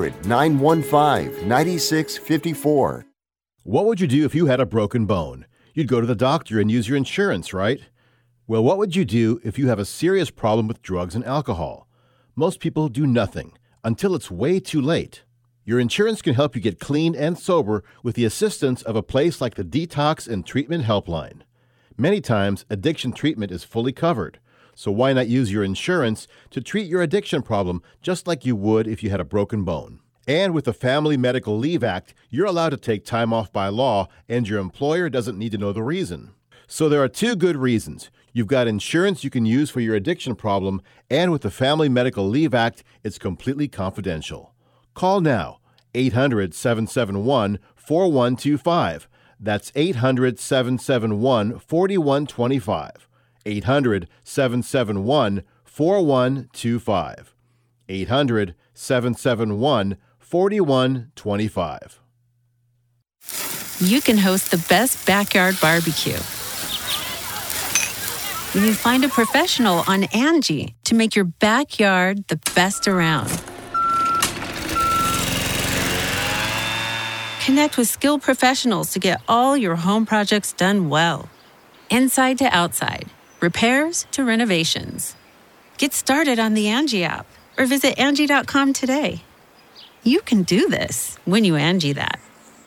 800-915-9654. What would you do if you had a broken bone? You'd go to the doctor and use your insurance, right? Well, what would you do if you have a serious problem with drugs and alcohol? Most people do nothing until it's way too late. Your insurance can help you get clean and sober with the assistance of a place like the Detox and Treatment Helpline. Many times, addiction treatment is fully covered. So why not use your insurance to treat your addiction problem just like you would if you had a broken bone? And with the Family Medical Leave Act, you're allowed to take time off by law, and your employer doesn't need to know the reason. So there are two good reasons. You've got insurance you can use for your addiction problem, and with the Family Medical Leave Act, it's completely confidential. Call now, 800-771-4125. That's 800-771-4125. 800-771-4125. 800-771-4125. You can host the best backyard barbecue when you find a professional on Angie to make your backyard the best around. Connect with skilled professionals to get all your home projects done well. Inside to outside, repairs to renovations. Get started on the Angie app or visit Angie.com today. You can do this when you Angie that.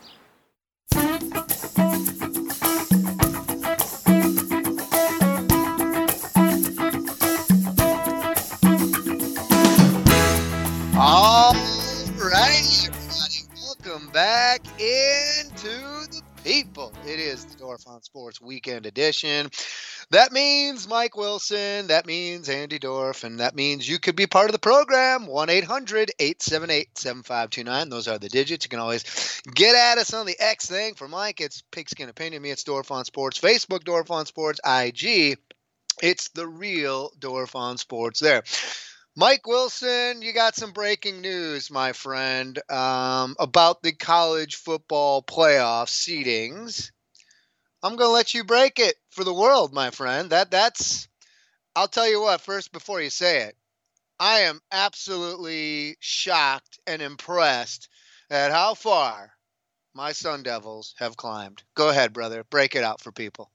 All right, everybody, welcome back into the people. It is the Dorf on Sports Weekend Edition. That means Mike Wilson, that means Andy Dorf, and that means you could be part of the program. 1-800-878-7529. Those are the digits. You can always get at us on the X thing. For Mike, it's Pigskin Opinion. Me, it's Dorf on Sports. Facebook, Dorf on Sports. IG, it's the real Dorf on Sports there. Mike Wilson, you got some breaking news, my friend, about the college football playoff seedings. I'm going to let you break it for the world, my friend. That's I'll tell you what, first, before you say it, I am absolutely shocked and impressed at how far my Sun Devils have climbed. Go ahead, brother. Break it out for people.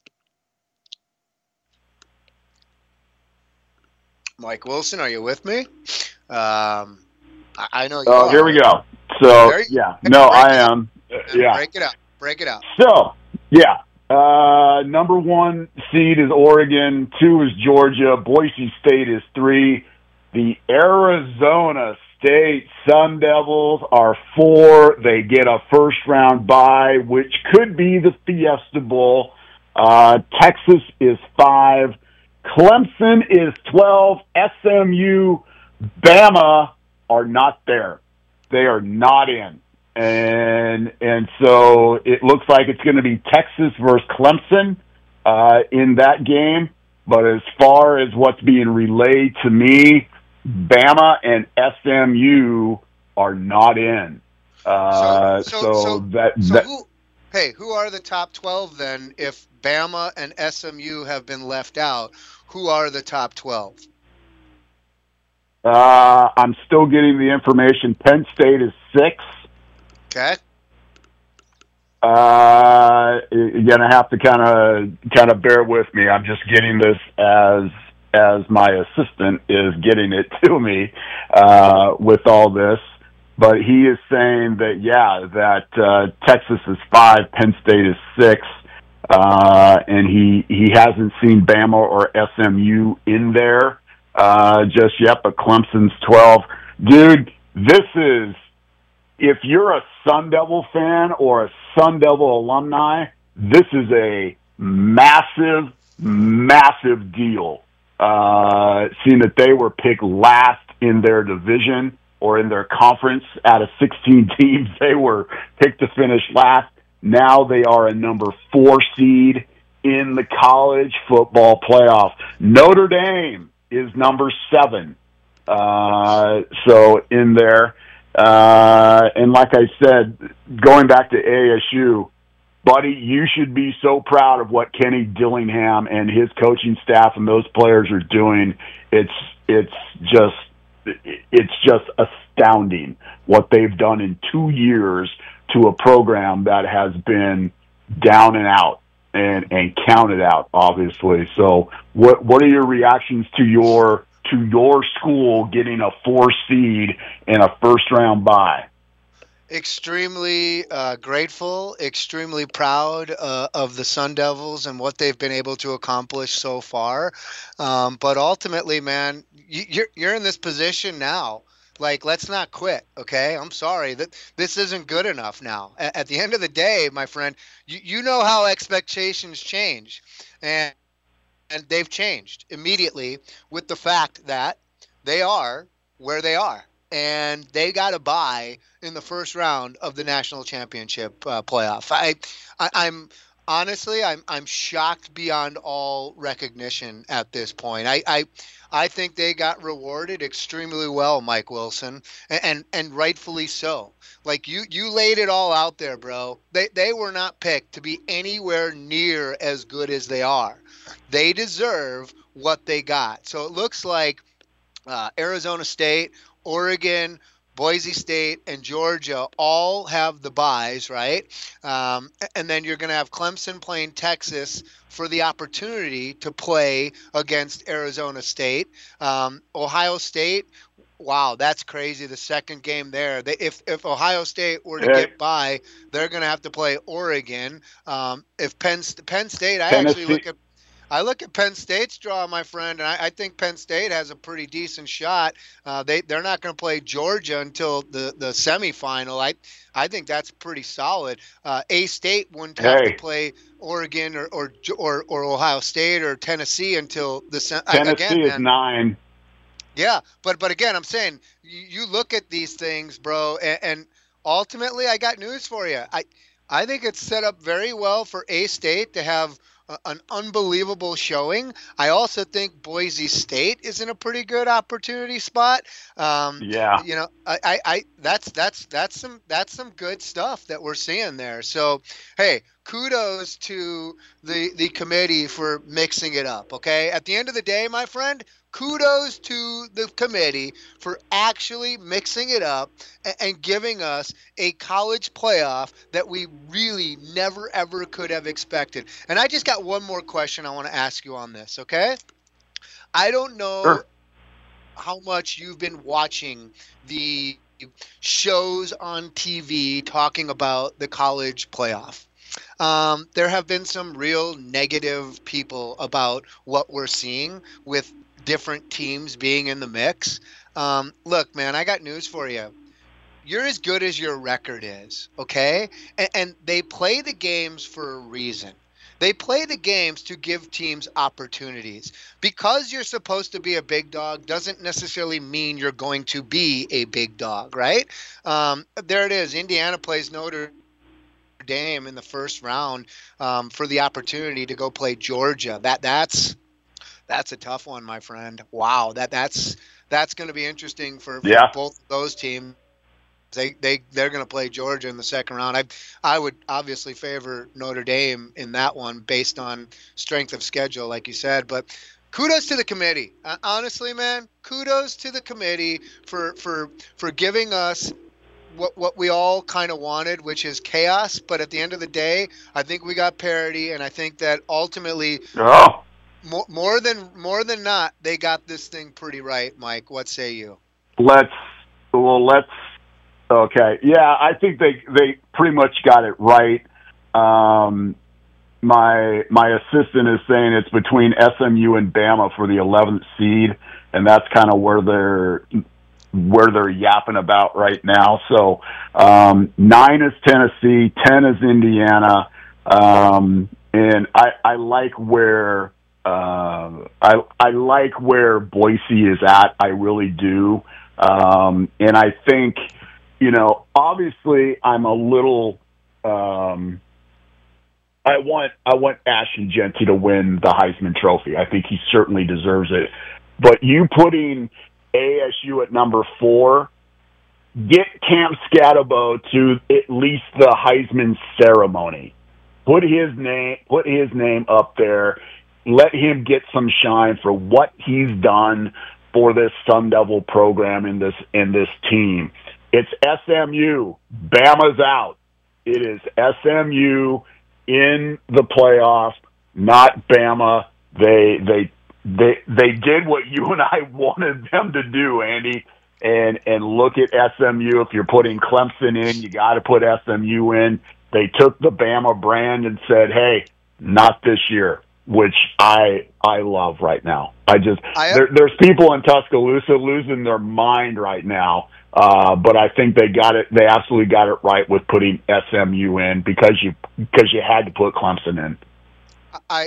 Mike Wilson, are you with me? I know you are. Here we go. So, yeah. No, I am. Yeah. Break it out. Break it out. So, yeah. Number 1 seed is Oregon. 2 is Georgia. Boise State is 3. The Arizona State Sun Devils are 4. They get a first-round bye, which could be the Fiesta Bowl. Texas is 5. Clemson is 12. SMU, Bama are not there. They are not in. And so it looks like it's going to be Texas versus Clemson in that game. But as far as what's being relayed to me, Bama and SMU are not in. Who are the top 12 then? If Bama and SMU have been left out, who are the top 12? I'm still getting the information. Penn State is 6. Okay. You're gonna have to kind of bear with me. I'm just getting this as my assistant is getting it to me with all this. But he is saying that Texas is 5, Penn State is 6, and he hasn't seen Bama or SMU in there just yet. But Clemson's 12, dude. This is, if you're a Sun Devil fan or a Sun Devil alumni, this is a massive, massive deal. Seeing that they were picked last in their division or in their conference out of 16 teams, they were picked to finish last. Now they are a number 4 seed in the college football playoff. Notre Dame is number 7. So in there. And like I said, going back to ASU, buddy, you should be so proud of what Kenny Dillingham and his coaching staff and those players are doing. It's just astounding what they've done in 2 years to a program that has been down and out and counted out, obviously. So what are your reactions to your school getting a 4 seed and a first-round bye? Extremely grateful, extremely proud of the Sun Devils and what they've been able to accomplish so far. But ultimately, man, you're in this position now. Like, let's not quit, okay? I'm sorry that this isn't good enough now. At the end of the day, my friend, you know how expectations change, and they've changed immediately with the fact that they are where they are, and they got a bye in the first round of the national championship playoff. I'm honestly, I'm shocked beyond all recognition at this point. I think they got rewarded extremely well, Mike Wilson, and rightfully so. Like, you laid it all out there, bro. They were not picked to be anywhere near as good as they are. They deserve what they got. So it looks like Arizona State, Oregon, Boise State, and Georgia all have the byes, right? And then you're going to have Clemson playing Texas for the opportunity to play against Arizona State. Ohio State, wow, that's crazy. The second game there. If Ohio State were to get by, they're going to have to play Oregon. If Penn State, I look at Penn State's draw, my friend, and I think Penn State has a pretty decent shot. They're not going to play Georgia until the semifinal. I think that's pretty solid. A-State wouldn't have to play Oregon or Ohio State or Tennessee until the Tennessee is 9. Yeah, but again, I'm saying you look at these things, bro, and ultimately, I got news for you. I think it's set up very well for A-State to have an unbelievable showing. I also think Boise State is in a pretty good opportunity spot. Yeah, you know, that's some good stuff that we're seeing there. So, hey, kudos to the committee for mixing it up. Okay, at the end of the day, my friend, kudos to the committee for actually mixing it up and giving us a college playoff that we really never, ever could have expected. And I just got one more question I want to ask you on this, okay? I don't know how much you've been watching the shows on TV talking about the college playoff. There have been some real negative people about what we're seeing with different teams being in the mix. Look, man, I got news for you. You're as good as your record is, okay? And they play the games for a reason. They play the games to give teams opportunities. Because you're supposed to be a big dog doesn't necessarily mean you're going to be a big dog, right? There it is. Indiana plays Notre Dame in the first round for the opportunity to go play Georgia. That's a tough one, my friend. Wow, that's going to be interesting for both of those teams. They're going to play Georgia in the second round. I would obviously favor Notre Dame in that one based on strength of schedule, like you said. But kudos to the committee. Honestly, man, kudos to the committee for giving us what we all kind of wanted, which is chaos. But at the end of the day, I think we got parity, and I think that ultimately. Oh. More than not, they got this thing pretty right, Mike. What say you? Okay. Yeah, I think they pretty much got it right. My assistant is saying it's between SMU and Bama for the 11th seed, and that's kind of where they're yapping about right now. So 9 is Tennessee, 10 is Indiana, and I like where. I like where Boise is at. I really do. And I think, obviously I'm a little, I want Ashton Jeanty to win the Heisman Trophy. I think he certainly deserves it. But you putting ASU at number 4 get Cam Scatabo to at least the Heisman ceremony. Put his name up there. Let him get some shine for what he's done for this Sun Devil program in this team. It's SMU. Bama's out. It is SMU in the playoffs, not Bama. They did what you and I wanted them to do, Andy. And look at SMU. If you're putting Clemson in, you got to put SMU in. They took the Bama brand and said, "Hey, not this year," which I love right now. There's people in Tuscaloosa losing their mind right now, but I think they got it. They absolutely got it right with putting SMU in because you had to put Clemson in. I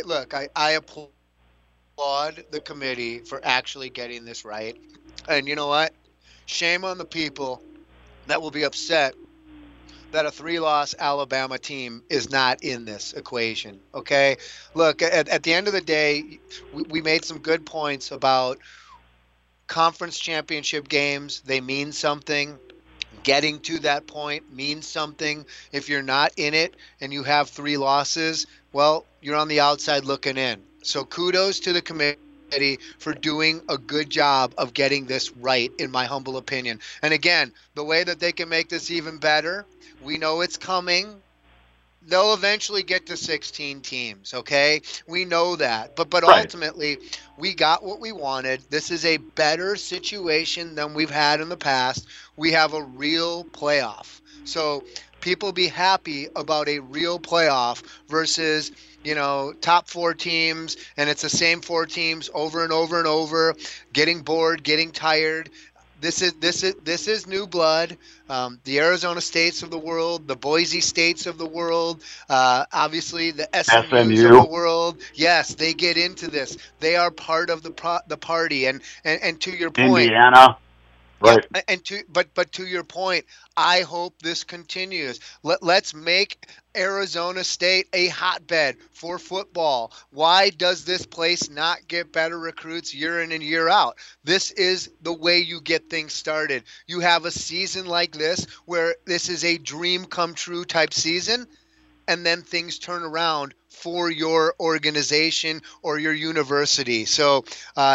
applaud the committee for actually getting this right, and you know what? Shame on the people that will be upset that a 3-loss Alabama team is not in this equation, okay? Look, at the end of the day, we made some good points about conference championship games. They mean something. Getting to that point means something. If you're not in it and you have 3 losses, well, you're on the outside looking in. So kudos to the committee for doing a good job of getting this right, in my humble opinion. And again, the way that they can make this even better, we know it's coming. They'll eventually get to 16 teams, okay? We know that. But right. Ultimately, we got what we wanted. This is a better situation than we've had in the past. We have a real playoff. So people be happy about a real playoff versus, top 4 teams, and it's the same 4 teams over and over and over, getting bored, getting tired. This is new blood. The Arizona States of the world, the Boise States of the world, obviously the SMUs of the world. Yes, they get into this. They are part of the party. And to your point, Indiana. Right. Yeah, and to your point, I hope this continues. Let's make Arizona State a hotbed for football. Why does this place not get better recruits year in and year out? This is the way you get things started. You have a season like this where this is a dream come true type season, and then things turn around for your organization or your university. So,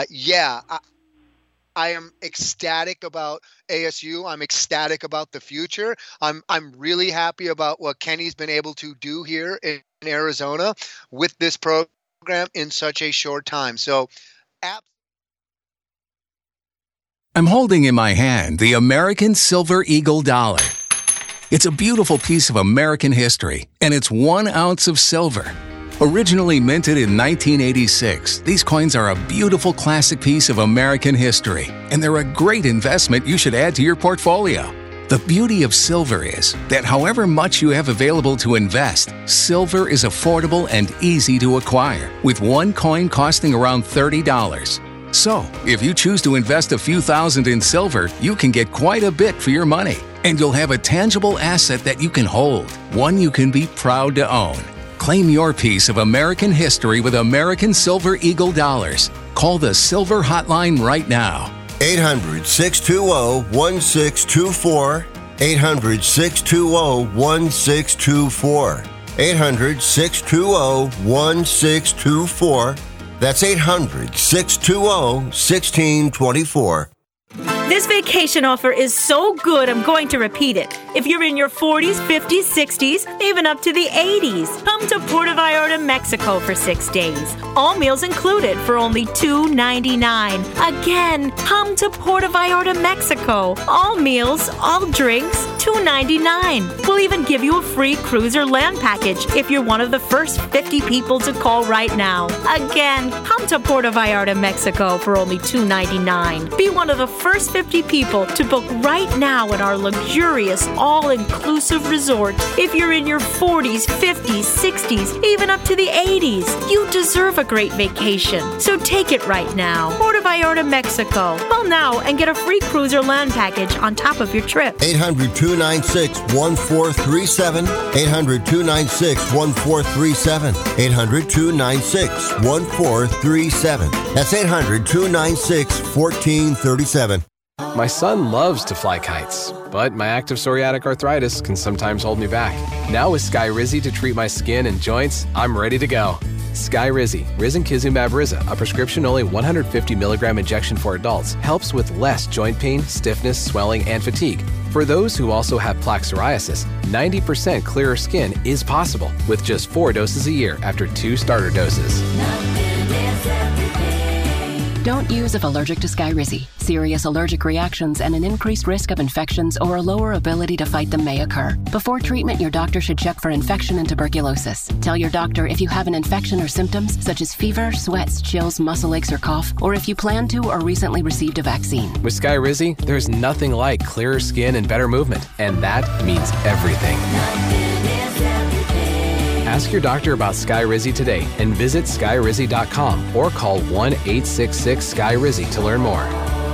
I am ecstatic about ASU. I'm ecstatic about the future. I'm really happy about what Kenny's been able to do here in Arizona with this program in such a short time. So, I'm holding in my hand the American Silver Eagle dollar. It's a beautiful piece of American history, and it's 1 ounce of silver. Originally minted in 1986, these coins are a beautiful classic piece of American history, and they're a great investment you should add to your portfolio. The beauty of silver is that however much you have available to invest, silver is affordable and easy to acquire, with 1 coin costing around $30. So, if you choose to invest a few thousand in silver, you can get quite a bit for your money, and you'll have a tangible asset that you can hold, one you can be proud to own. Claim your piece of American history with American Silver Eagle dollars. Call the Silver Hotline right now. 800-620-1624. 800-620-1624. 800-620-1624. That's 800-620-1624. This vacation offer is so good, I'm going to repeat it. If you're in your 40s, 50s, 60s, even up to the 80s, come to Puerto Vallarta, Mexico for 6 days. All meals included for only $2.99. Again, come to Puerto Vallarta, Mexico. All meals, all drinks, $2.99. We'll even give you a free cruise or land package if you're one of the first 50 people to call right now. Again, come to Puerto Vallarta, Mexico for only $2.99. Be one of the first 50 people to book right now at our luxurious all-inclusive resort. If you're in your 40s, 50s, 60s, even up to the 80s, you deserve a great vacation. So take it right now. Puerto Vallarta, Mexico. Call now and get a free cruise or land package on top of your trip. 800-296-1437. 800-296-1437. 800-296-1437. That's 800-296-1437. My son loves to fly kites, but my active psoriatic arthritis can sometimes hold me back. Now with Skyrizi to treat my skin and joints, I'm ready to go. Skyrizi, risankizumab Riza, a prescription-only 150 milligram injection for adults, helps with less joint pain, stiffness, swelling, and fatigue. For those who also have plaque psoriasis, 90% clearer skin is possible with just 4 doses a year after 2 starter doses. Don't use if allergic to Skyrizi. Serious allergic reactions and an increased risk of infections or a lower ability to fight them may occur. Before treatment, your doctor should check for infection and tuberculosis. Tell your doctor if you have an infection or symptoms such as fever, sweats, chills, muscle aches, or cough, or if you plan to or recently received a vaccine. With Skyrizi, there's nothing like clearer skin and better movement, and that means everything. Ask your doctor about Skyrizi today and visit Skyrizi.com or call 1-866-SKYRIZI to learn more.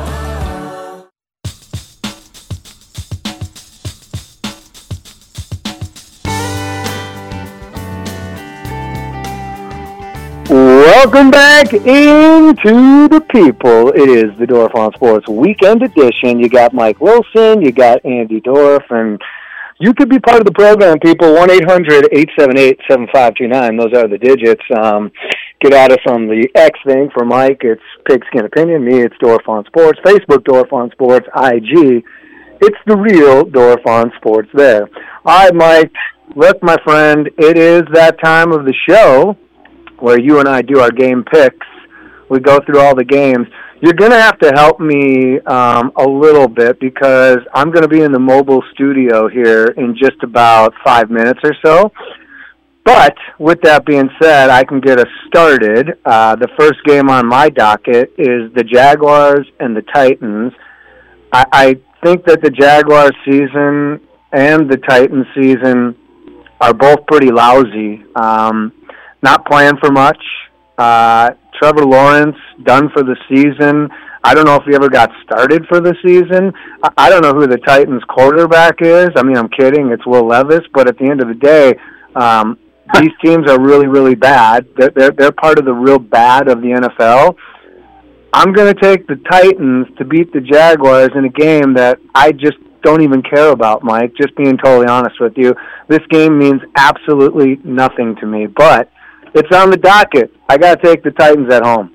Welcome back into the people. It is the Dorf on Sports Weekend Edition. You got Mike Wilson, you got Andy Dorf, and you could be part of the program, people. 1-800-878-7529. Those are the digits. Get at us on the X thing. For Mike, it's Pigskin Opinion. Me, it's Dorf on Sports. Facebook, Dorf on Sports. IG, it's the real Dorf on Sports there. All right, Mike. Look, my friend, it is that time of the show where you and I do our game picks. We go through all the games. You're going to have to help me a little bit because I'm going to be in the mobile studio here in just about 5 minutes or so. But with that being said, I can get us started. The first game on my docket is the Jaguars and the Titans. I think that the Jaguars season and the Titans season are both pretty lousy. Not playing for much. Trevor Lawrence, done for the season. I don't know if he ever got started for the season. I don't know who the Titans quarterback is. I mean, I'm kidding. It's Will Levis. But at the end of the day, these teams are really, really bad. They're part of the real bad of the NFL. I'm going to take the Titans to beat the Jaguars in a game that I just don't even care about, Mike, just being totally honest with you. This game means absolutely nothing to me. But it's on the docket. I got to take the Titans at home.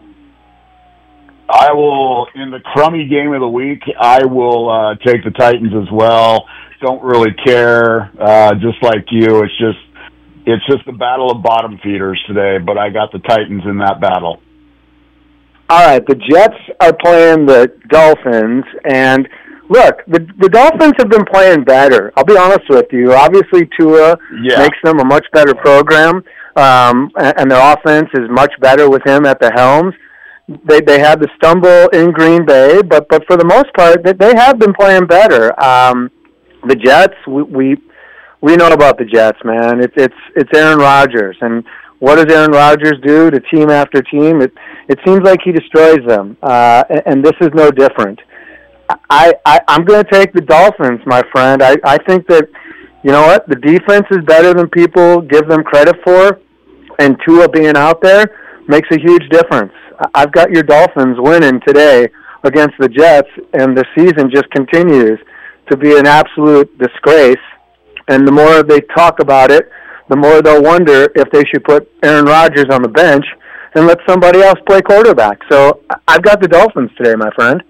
I will, in the crummy game of the week, I will take the Titans as well. Don't really care, just like you. It's just the battle of bottom feeders today, but I got the Titans in that battle. All right, the Jets are playing the Dolphins, and look, the Dolphins have been playing better. I'll be honest with you. Obviously, Tua makes them a much better program. And their offense is much better with him at the helm. They had the stumble in Green Bay, but for the most part, they have been playing better. The Jets, we know about the Jets, man. It's Aaron Rodgers, and what does Aaron Rodgers do to team after team? It seems like he destroys them, and this is no different. I'm going to take the Dolphins, my friend. I think that, you know what, the defense is better than people give them credit for, and Tua being out there makes a huge difference. I've got your Dolphins winning today against the Jets, and the season just continues to be an absolute disgrace. And the more they talk about it, the more they'll wonder if they should put Aaron Rodgers on the bench and let somebody else play quarterback. So I've got the Dolphins today, my friend.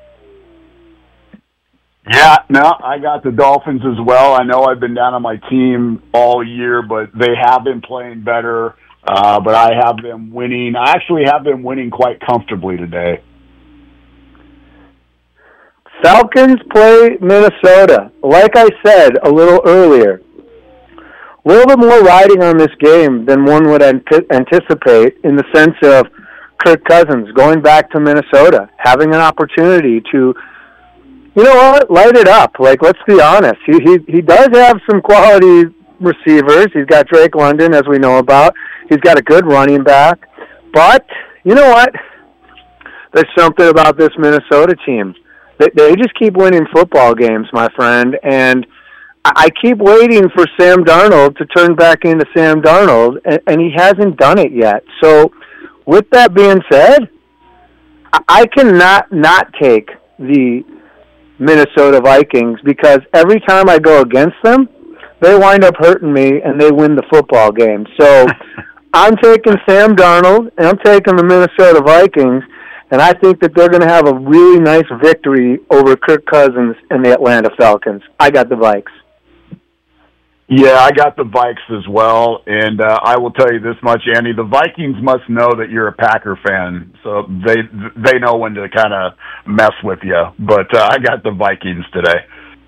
Yeah, no, I got the Dolphins as well. I know I've been down on my team all year, but they have been playing better. But I have them winning. I actually have them winning quite comfortably today. Falcons play Minnesota. Like I said a little earlier, a little bit more riding on this game than one would anticipate in the sense of Kirk Cousins going back to Minnesota, having an opportunity to, you know what, light it up. Like, let's be honest. He does have some quality receivers. He's got Drake London, as we know about. He's got a good running back. But, you know what? There's something about this Minnesota team. They just keep winning football games, my friend. And I keep waiting for Sam Darnold to turn back into Sam Darnold, and he hasn't done it yet. So, with that being said, I cannot not take the Minnesota Vikings because every time I go against them, they wind up hurting me and they win the football game. So I'm taking Sam Darnold and I'm taking the Minnesota Vikings, and I think that they're going to have a really nice victory over Kirk Cousins and the Atlanta Falcons. I got the Vikes. Yeah, I got the Vikes as well, and I will tell you this much, Andy. The Vikings must know that you're a Packer fan, so they know when to kind of mess with you. But I got the Vikings today.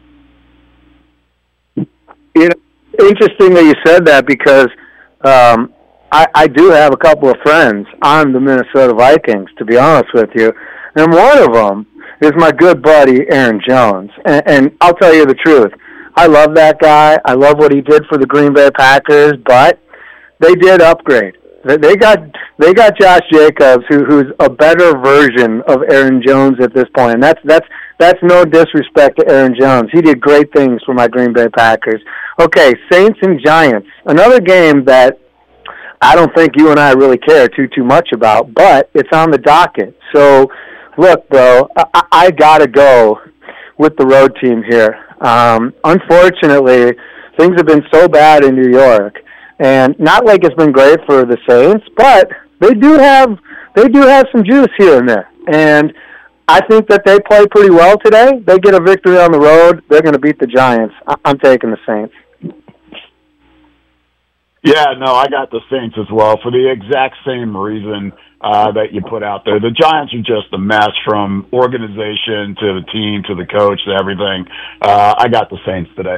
You know, interesting that you said that because I do have a couple of friends on the Minnesota Vikings, to be honest with you, and one of them is my good buddy Aaron Jones, and I'll tell you the truth. I love that guy. I love what he did for the Green Bay Packers, but they did upgrade. They got Josh Jacobs, who's a better version of Aaron Jones at this point. And that's no disrespect to Aaron Jones. He did great things for my Green Bay Packers. Okay, Saints and Giants. Another game that I don't think you and I really care too much about, but it's on the docket. So, look, bro, I got to go with the road team here. Unfortunately, things have been so bad in New York, and not like it's been great for the Saints, but they do have some juice here and there. And I think that they play pretty well today. They get a victory on the road. They're going to beat the Giants. I'm taking the Saints. Yeah, no, I got the Saints as well for the exact same reason that you put out there. The Giants are just a mess from organization to the team to the coach to everything. I got the Saints today.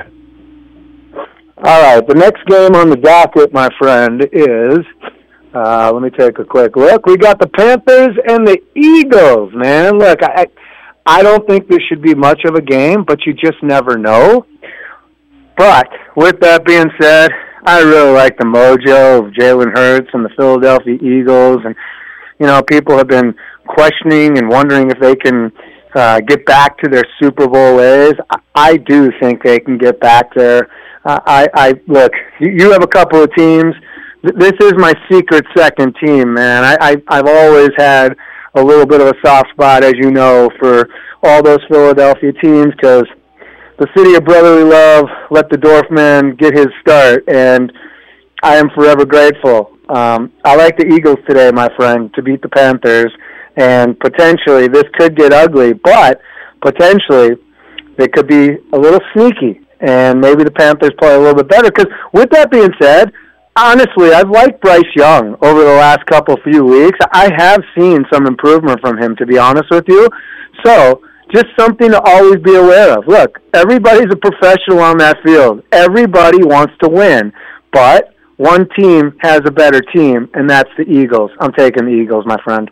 All right, the next game on the docket, my friend, is, let me take a quick look. We got the Panthers and the Eagles, man. Look, I don't think this should be much of a game, but you just never know. But with that being said, I really like the mojo of Jalen Hurts and the Philadelphia Eagles, and you know, people have been questioning and wondering if they can get back to their Super Bowl ways. I do think they can get back there. Look, you have a couple of teams. This is my secret second team, man. I've always had a little bit of a soft spot, as you know, for all those Philadelphia teams because the city of brotherly love let the Dorfman get his start, and I am forever grateful. I like the Eagles today, my friend, to beat the Panthers, and potentially this could get ugly, but potentially they could be a little sneaky, and maybe the Panthers play a little bit better. Because with that being said, honestly, I've liked Bryce Young over the last few weeks. I have seen some improvement from him, to be honest with you. So just something to always be aware of. Look, everybody's a professional on that field. Everybody wants to win, but one team has a better team, and that's the Eagles. I'm taking the Eagles, my friend.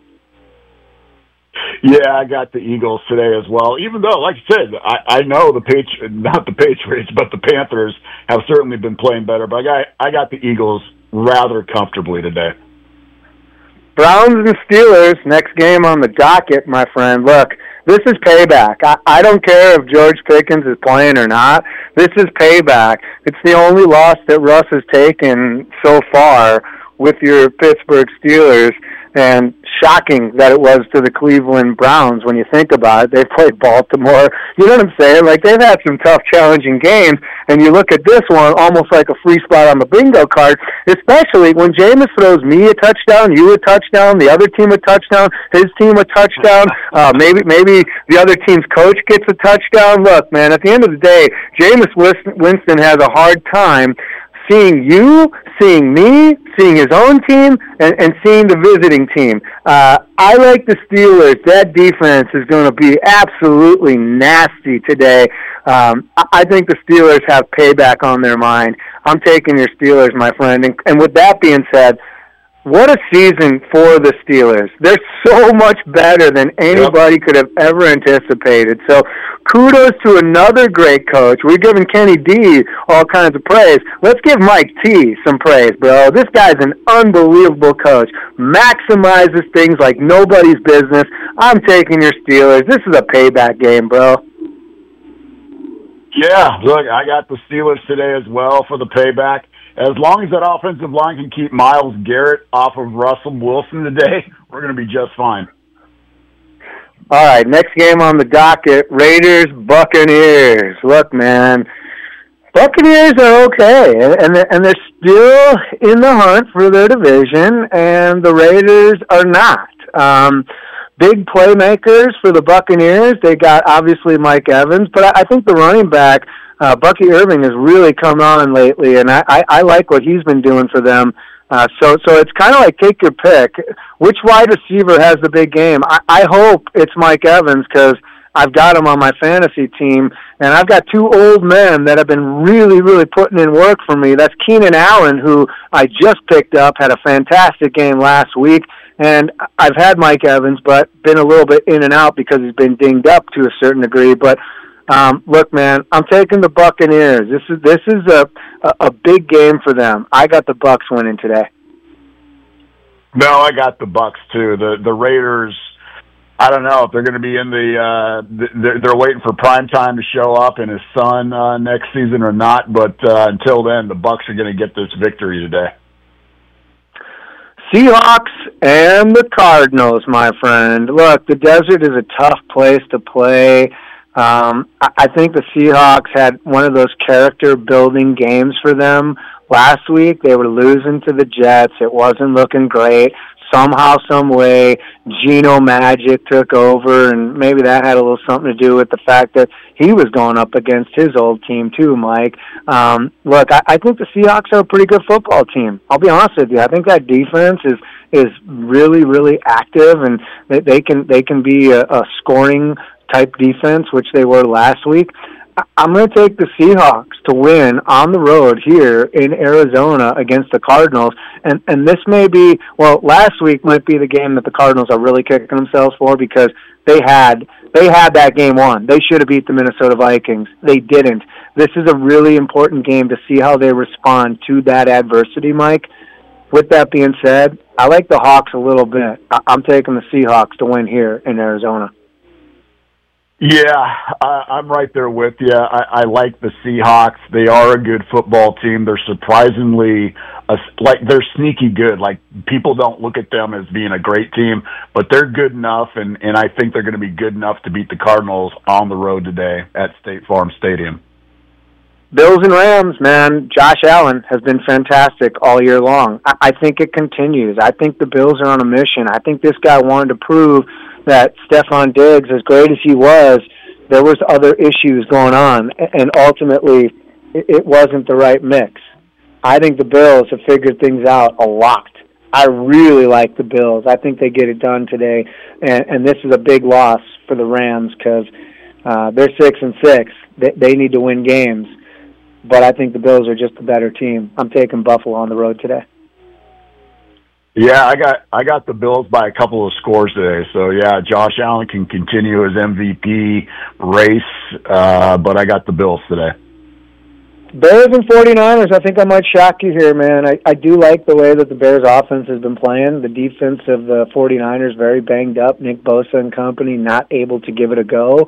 Yeah, I got the Eagles today as well. Even though, like you said, I know not the Patriots, but the Panthers have certainly been playing better. But I got the Eagles rather comfortably today. Browns and Steelers, next game on the docket, my friend. Look, this is payback. I don't care if George Pickens is playing or not. This is payback. It's the only loss that Russ has taken so far with your Pittsburgh Steelers, and shocking that it was to the Cleveland Browns when you think about it. They played Baltimore. You know what I'm saying? Like, they've had some tough, challenging games, and you look at this one almost like a free spot on the bingo card, especially when Jameis throws me a touchdown, you a touchdown, the other team a touchdown, his team a touchdown, maybe the other team's coach gets a touchdown. Look, man, at the end of the day, Jameis Winston has a hard time seeing you, seeing me, seeing his own team, and seeing the visiting team. I like the Steelers. That defense is going to be absolutely nasty today. I think the Steelers have payback on their mind. I'm taking your Steelers, my friend. And with that being said, what a season for the Steelers. They're so much better than anybody could have ever anticipated. So kudos to another great coach. We're giving Kenny D all kinds of praise. Let's give Mike T some praise, bro. This guy's an unbelievable coach. Maximizes things like nobody's business. I'm taking your Steelers. This is a payback game, bro. Yeah, look, I got the Steelers today as well for the payback. As long as that offensive line can keep Myles Garrett off of Russell Wilson today, we're going to be just fine. All right, next game on the docket, Raiders-Buccaneers. Look, man, Buccaneers are okay, and they're still in the hunt for their division, and the Raiders are not. Big playmakers for the Buccaneers. They got, obviously, Mike Evans, but I think the running back, Bucky Irving, has really come on lately, and I like what he's been doing for them. So it's kind of like take your pick. Which wide receiver has the big game? I hope it's Mike Evans because I've got him on my fantasy team, and I've got two old men that have been really, really putting in work for me. That's Keenan Allen, who I just picked up, had a fantastic game last week, and I've had Mike Evans, but been a little bit in and out because he's been dinged up to a certain degree. But look, man, I'm taking the Buccaneers. This is a big game for them. I got the Bucs winning today. No, I got the Bucs too. The Raiders, I don't know if they're going to be in they're waiting for prime time to show up and his son next season or not. But until then, the Bucs are going to get this victory today. Seahawks and the Cardinals, my friend. Look, the desert is a tough place to play. I think the Seahawks had one of those character-building games for them last week. They were losing to the Jets. It wasn't looking great. Somehow, some way, Geno Magic took over, and maybe that had a little something to do with the fact that he was going up against his old team too, Mike. Look, I think the Seahawks are a pretty good football team. I'll be honest with you. I think that defense is really, really active, and they can be a scoring type defense, which they were last week. I'm going to take the Seahawks to win on the road here in Arizona against the Cardinals. And this may be, well, last week might be the game that the Cardinals are really kicking themselves for because they had that game won. They should have beat the Minnesota Vikings. They didn't. This is a really important game to see how they respond to that adversity, Mike. With that being said, I like the Hawks a little bit. I'm taking the Seahawks to win here in Arizona. Yeah, I'm right there with you. I like the Seahawks. They are a good football team. They're surprisingly, they're sneaky good. Like, people don't look at them as being a great team, but they're good enough, and I think they're going to be good enough to beat the Cardinals on the road today at State Farm Stadium. Bills and Rams, man. Josh Allen has been fantastic all year long. I think it continues. I think the Bills are on a mission. I think this guy wanted to prove that Stephon Diggs, as great as he was, there was other issues going on, and ultimately it wasn't the right mix. I think the Bills have figured things out a lot. I really like the Bills. I think they get it done today, and this is a big loss for the Rams because they're 6-6. They need to win games, but I think the Bills are just a better team. I'm taking Buffalo on the road today. Yeah, I got the Bills by a couple of scores today. So, yeah, Josh Allen can continue his MVP race, but I got the Bills today. Bears and 49ers, I think I might shock you here, man. I do like the way that the Bears offense has been playing. The defense of the 49ers very banged up. Nick Bosa and company not able to give it a go.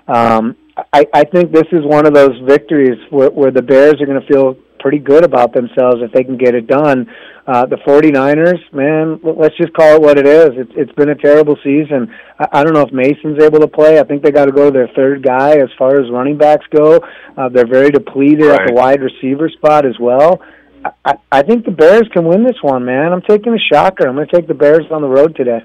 I think this is one of those victories where the Bears are going to feel pretty good about themselves if they can get it done. The 49ers, man, let's just call it what it is. It's been a terrible season. I don't know if Mason's able to play. I think they got to go to their third guy as far as running backs go. They're very depleted at the wide receiver spot as well. I think the Bears can win this one, man. I'm taking a shocker. I'm going to take the Bears on the road today.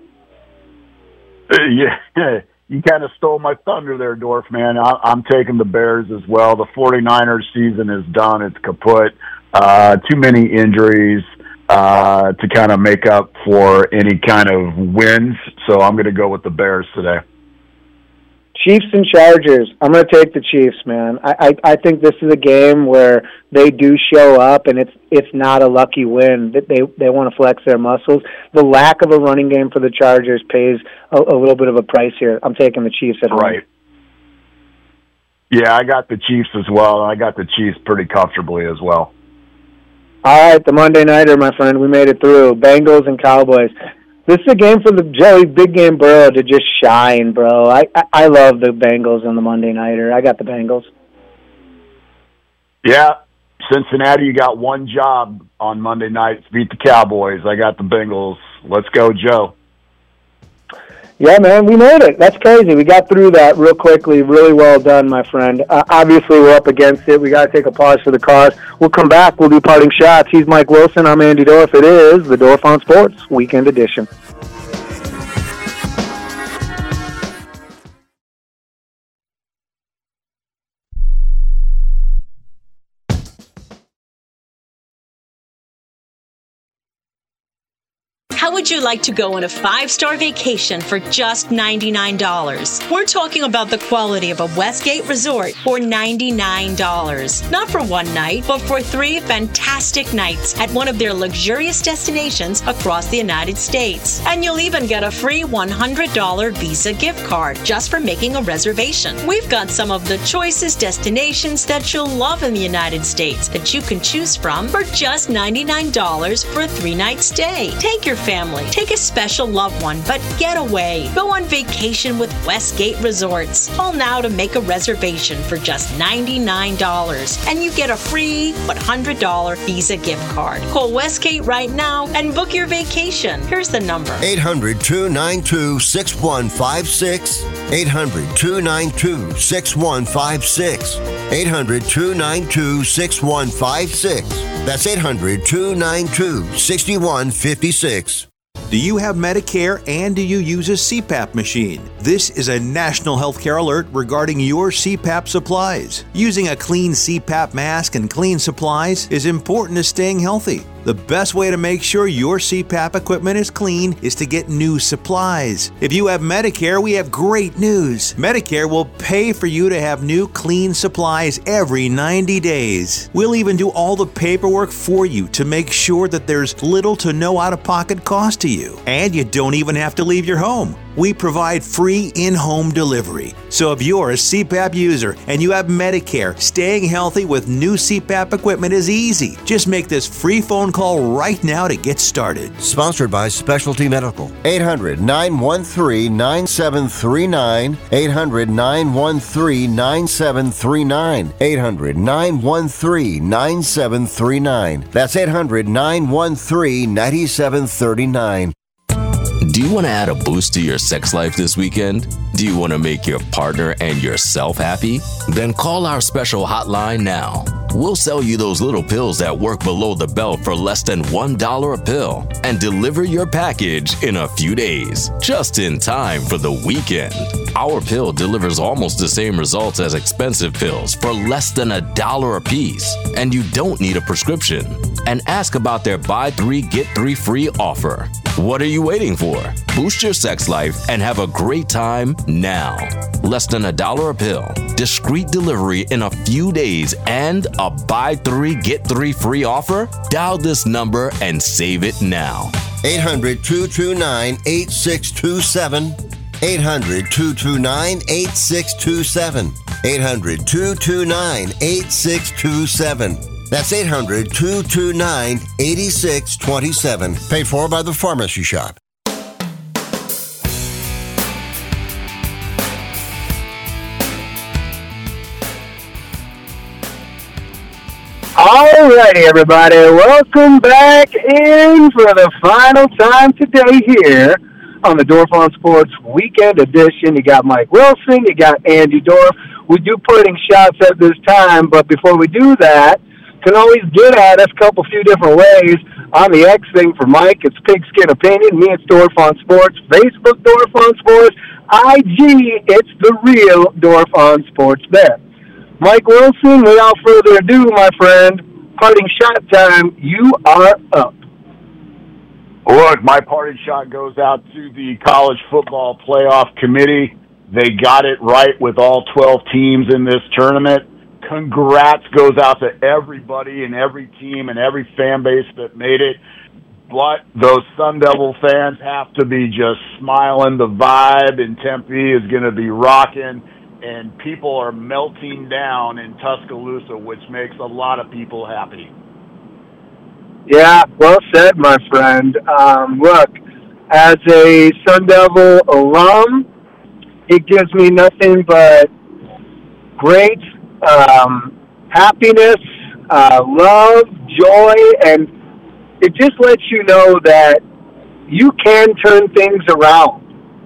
Yeah. You kind of stole my thunder there, Dorf, man. I'm taking the Bears as well. The 49ers season is done. It's kaput. Too many injuries to kind of make up for any kind of wins. So I'm going to go with the Bears today. Chiefs and Chargers. I'm going to take the Chiefs, man. I think this is a game where they do show up, and it's not a lucky win. They want to flex their muscles. The lack of a running game for the Chargers pays a little bit of a price here. I'm taking the Chiefs at home. Right. Yeah, I got the Chiefs as well. I got the Chiefs pretty comfortably as well. All right, the Monday Nighter, my friend. We made it through. Bengals and Cowboys. This is a game for the Joey Big Game Burrow to just shine, bro. I love the Bengals on the Monday Nighter. I got the Bengals. Yeah, Cincinnati, you got one job on Monday night. Beat the Cowboys. I got the Bengals. Let's go, Joe. Yeah, man, we made it. That's crazy. We got through that real quickly. Really well done, my friend. Obviously, we're up against it. We got to take a pause for the cause. We'll come back. We'll do parting shots. He's Mike Wilson. I'm Andy Dorf. It is the Dorf on Sports Weekend Edition. How would you like to go on a 5-star vacation for just $99? We're talking about the quality of a Westgate resort for $99. Not for one night, but for 3 fantastic nights at one of their luxurious destinations across the United States. And you'll even get a free $100 Visa gift card just for making a reservation. We've got some of the choicest destinations that you'll love in the United States that you can choose from for just $99 for a 3-night stay. Take your family, take a special loved one, but get away. Go on vacation with Westgate Resorts. Call now to make a reservation for just $99, and you get a free $100 Visa gift card. Call Westgate right now and book your vacation. Here's the number: 800-292-6156. 800-292-6156. 800-292-6156. That's 800-292-6156. Do you have Medicare and do you use a CPAP machine? This is a national healthcare alert regarding your CPAP supplies. Using a clean CPAP mask and clean supplies is important to staying healthy. The best way to make sure your CPAP equipment is clean is to get new supplies. If you have Medicare, we have great news. Medicare will pay for you to have new clean supplies every 90 days. We'll even do all the paperwork for you to make sure that there's little to no out-of-pocket cost to you. And you don't even have to leave your home. We provide free in-home delivery. So if you're a CPAP user and you have Medicare, staying healthy with new CPAP equipment is easy. Just make this free phone call right now to get started. Sponsored by Specialty Medical. 800-913-9739. 800-913-9739. 800-913-9739. That's 800-913-9739. Do you want to add a boost to your sex life this weekend? Do you want to make your partner and yourself happy? Then call our special hotline now. We'll sell you those little pills that work below the belt for less than $1 a pill and deliver your package in a few days, just in time for the weekend. Our pill delivers almost the same results as expensive pills for less than $1 a piece, and you don't need a prescription. And ask about their buy 3 get 3 free offer. What are you waiting for? Boost your sex life and have a great time now. Less than $1 a pill, discreet delivery in a few days, and a buy 3 get 3 free offer? Dial this number and save it now. 800-229-8627. 800-229-8627. 800-229-8627. That's 800-229-8627. Paid for by the Pharmacy Shop. Alrighty, everybody. Welcome back in for the final time today here on the Dorf on Sports Weekend Edition. You got Mike Wilson. You got Andy Dorf. We do putting shots at this time, but before we do that, can always get at us a few different ways. On the X thing for Mike, it's Pigskin Opinion. Me, it's Dorf on Sports. Facebook, Dorf on Sports. IG, it's the real Dorf on Sports there. Mike Wilson, without further ado, my friend, parting shot time. You are up. Look, my parting shot goes out to the College Football Playoff Committee. They got it right with all 12 teams in this tournament. Congrats goes out to everybody and every team and every fan base that made it. But those Sun Devil fans have to be just smiling. The vibe in Tempe is going to be rocking, and people are melting down in Tuscaloosa, which makes a lot of people happy. Yeah, well said, my friend. Look, as a Sun Devil alum, it gives me nothing but great happiness, love, joy, and it just lets you know that you can turn things around.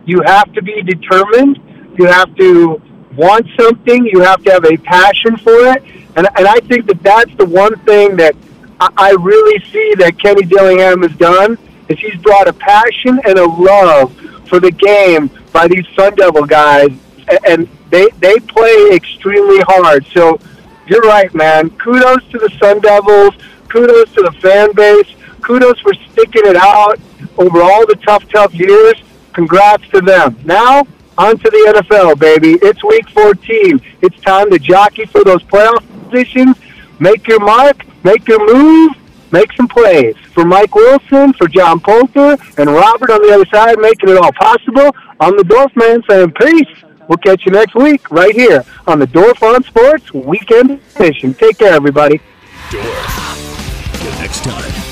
You have to be determined. You have to want something. You have to have a passion for it. And I think that that's the one thing that I really see that Kenny Dillingham has done, is he's brought a passion and a love for the game by these Sun Devil guys, and they play extremely hard. So you're right, man. Kudos to the Sun Devils. Kudos to the fan base. Kudos for sticking it out over all the tough years. Congrats to them. Now, on to the NFL, baby. It's Week 14. It's time to jockey for those playoff positions. Make your mark, make your move, make some plays. For Mike Wilson, for John Poulter, and Robert on the other side, making it all possible, I'm the Dorf Man saying peace. We'll catch you next week right here on the Dorf on Sports Weekend Edition. Take care, everybody. Dorf. Till next time.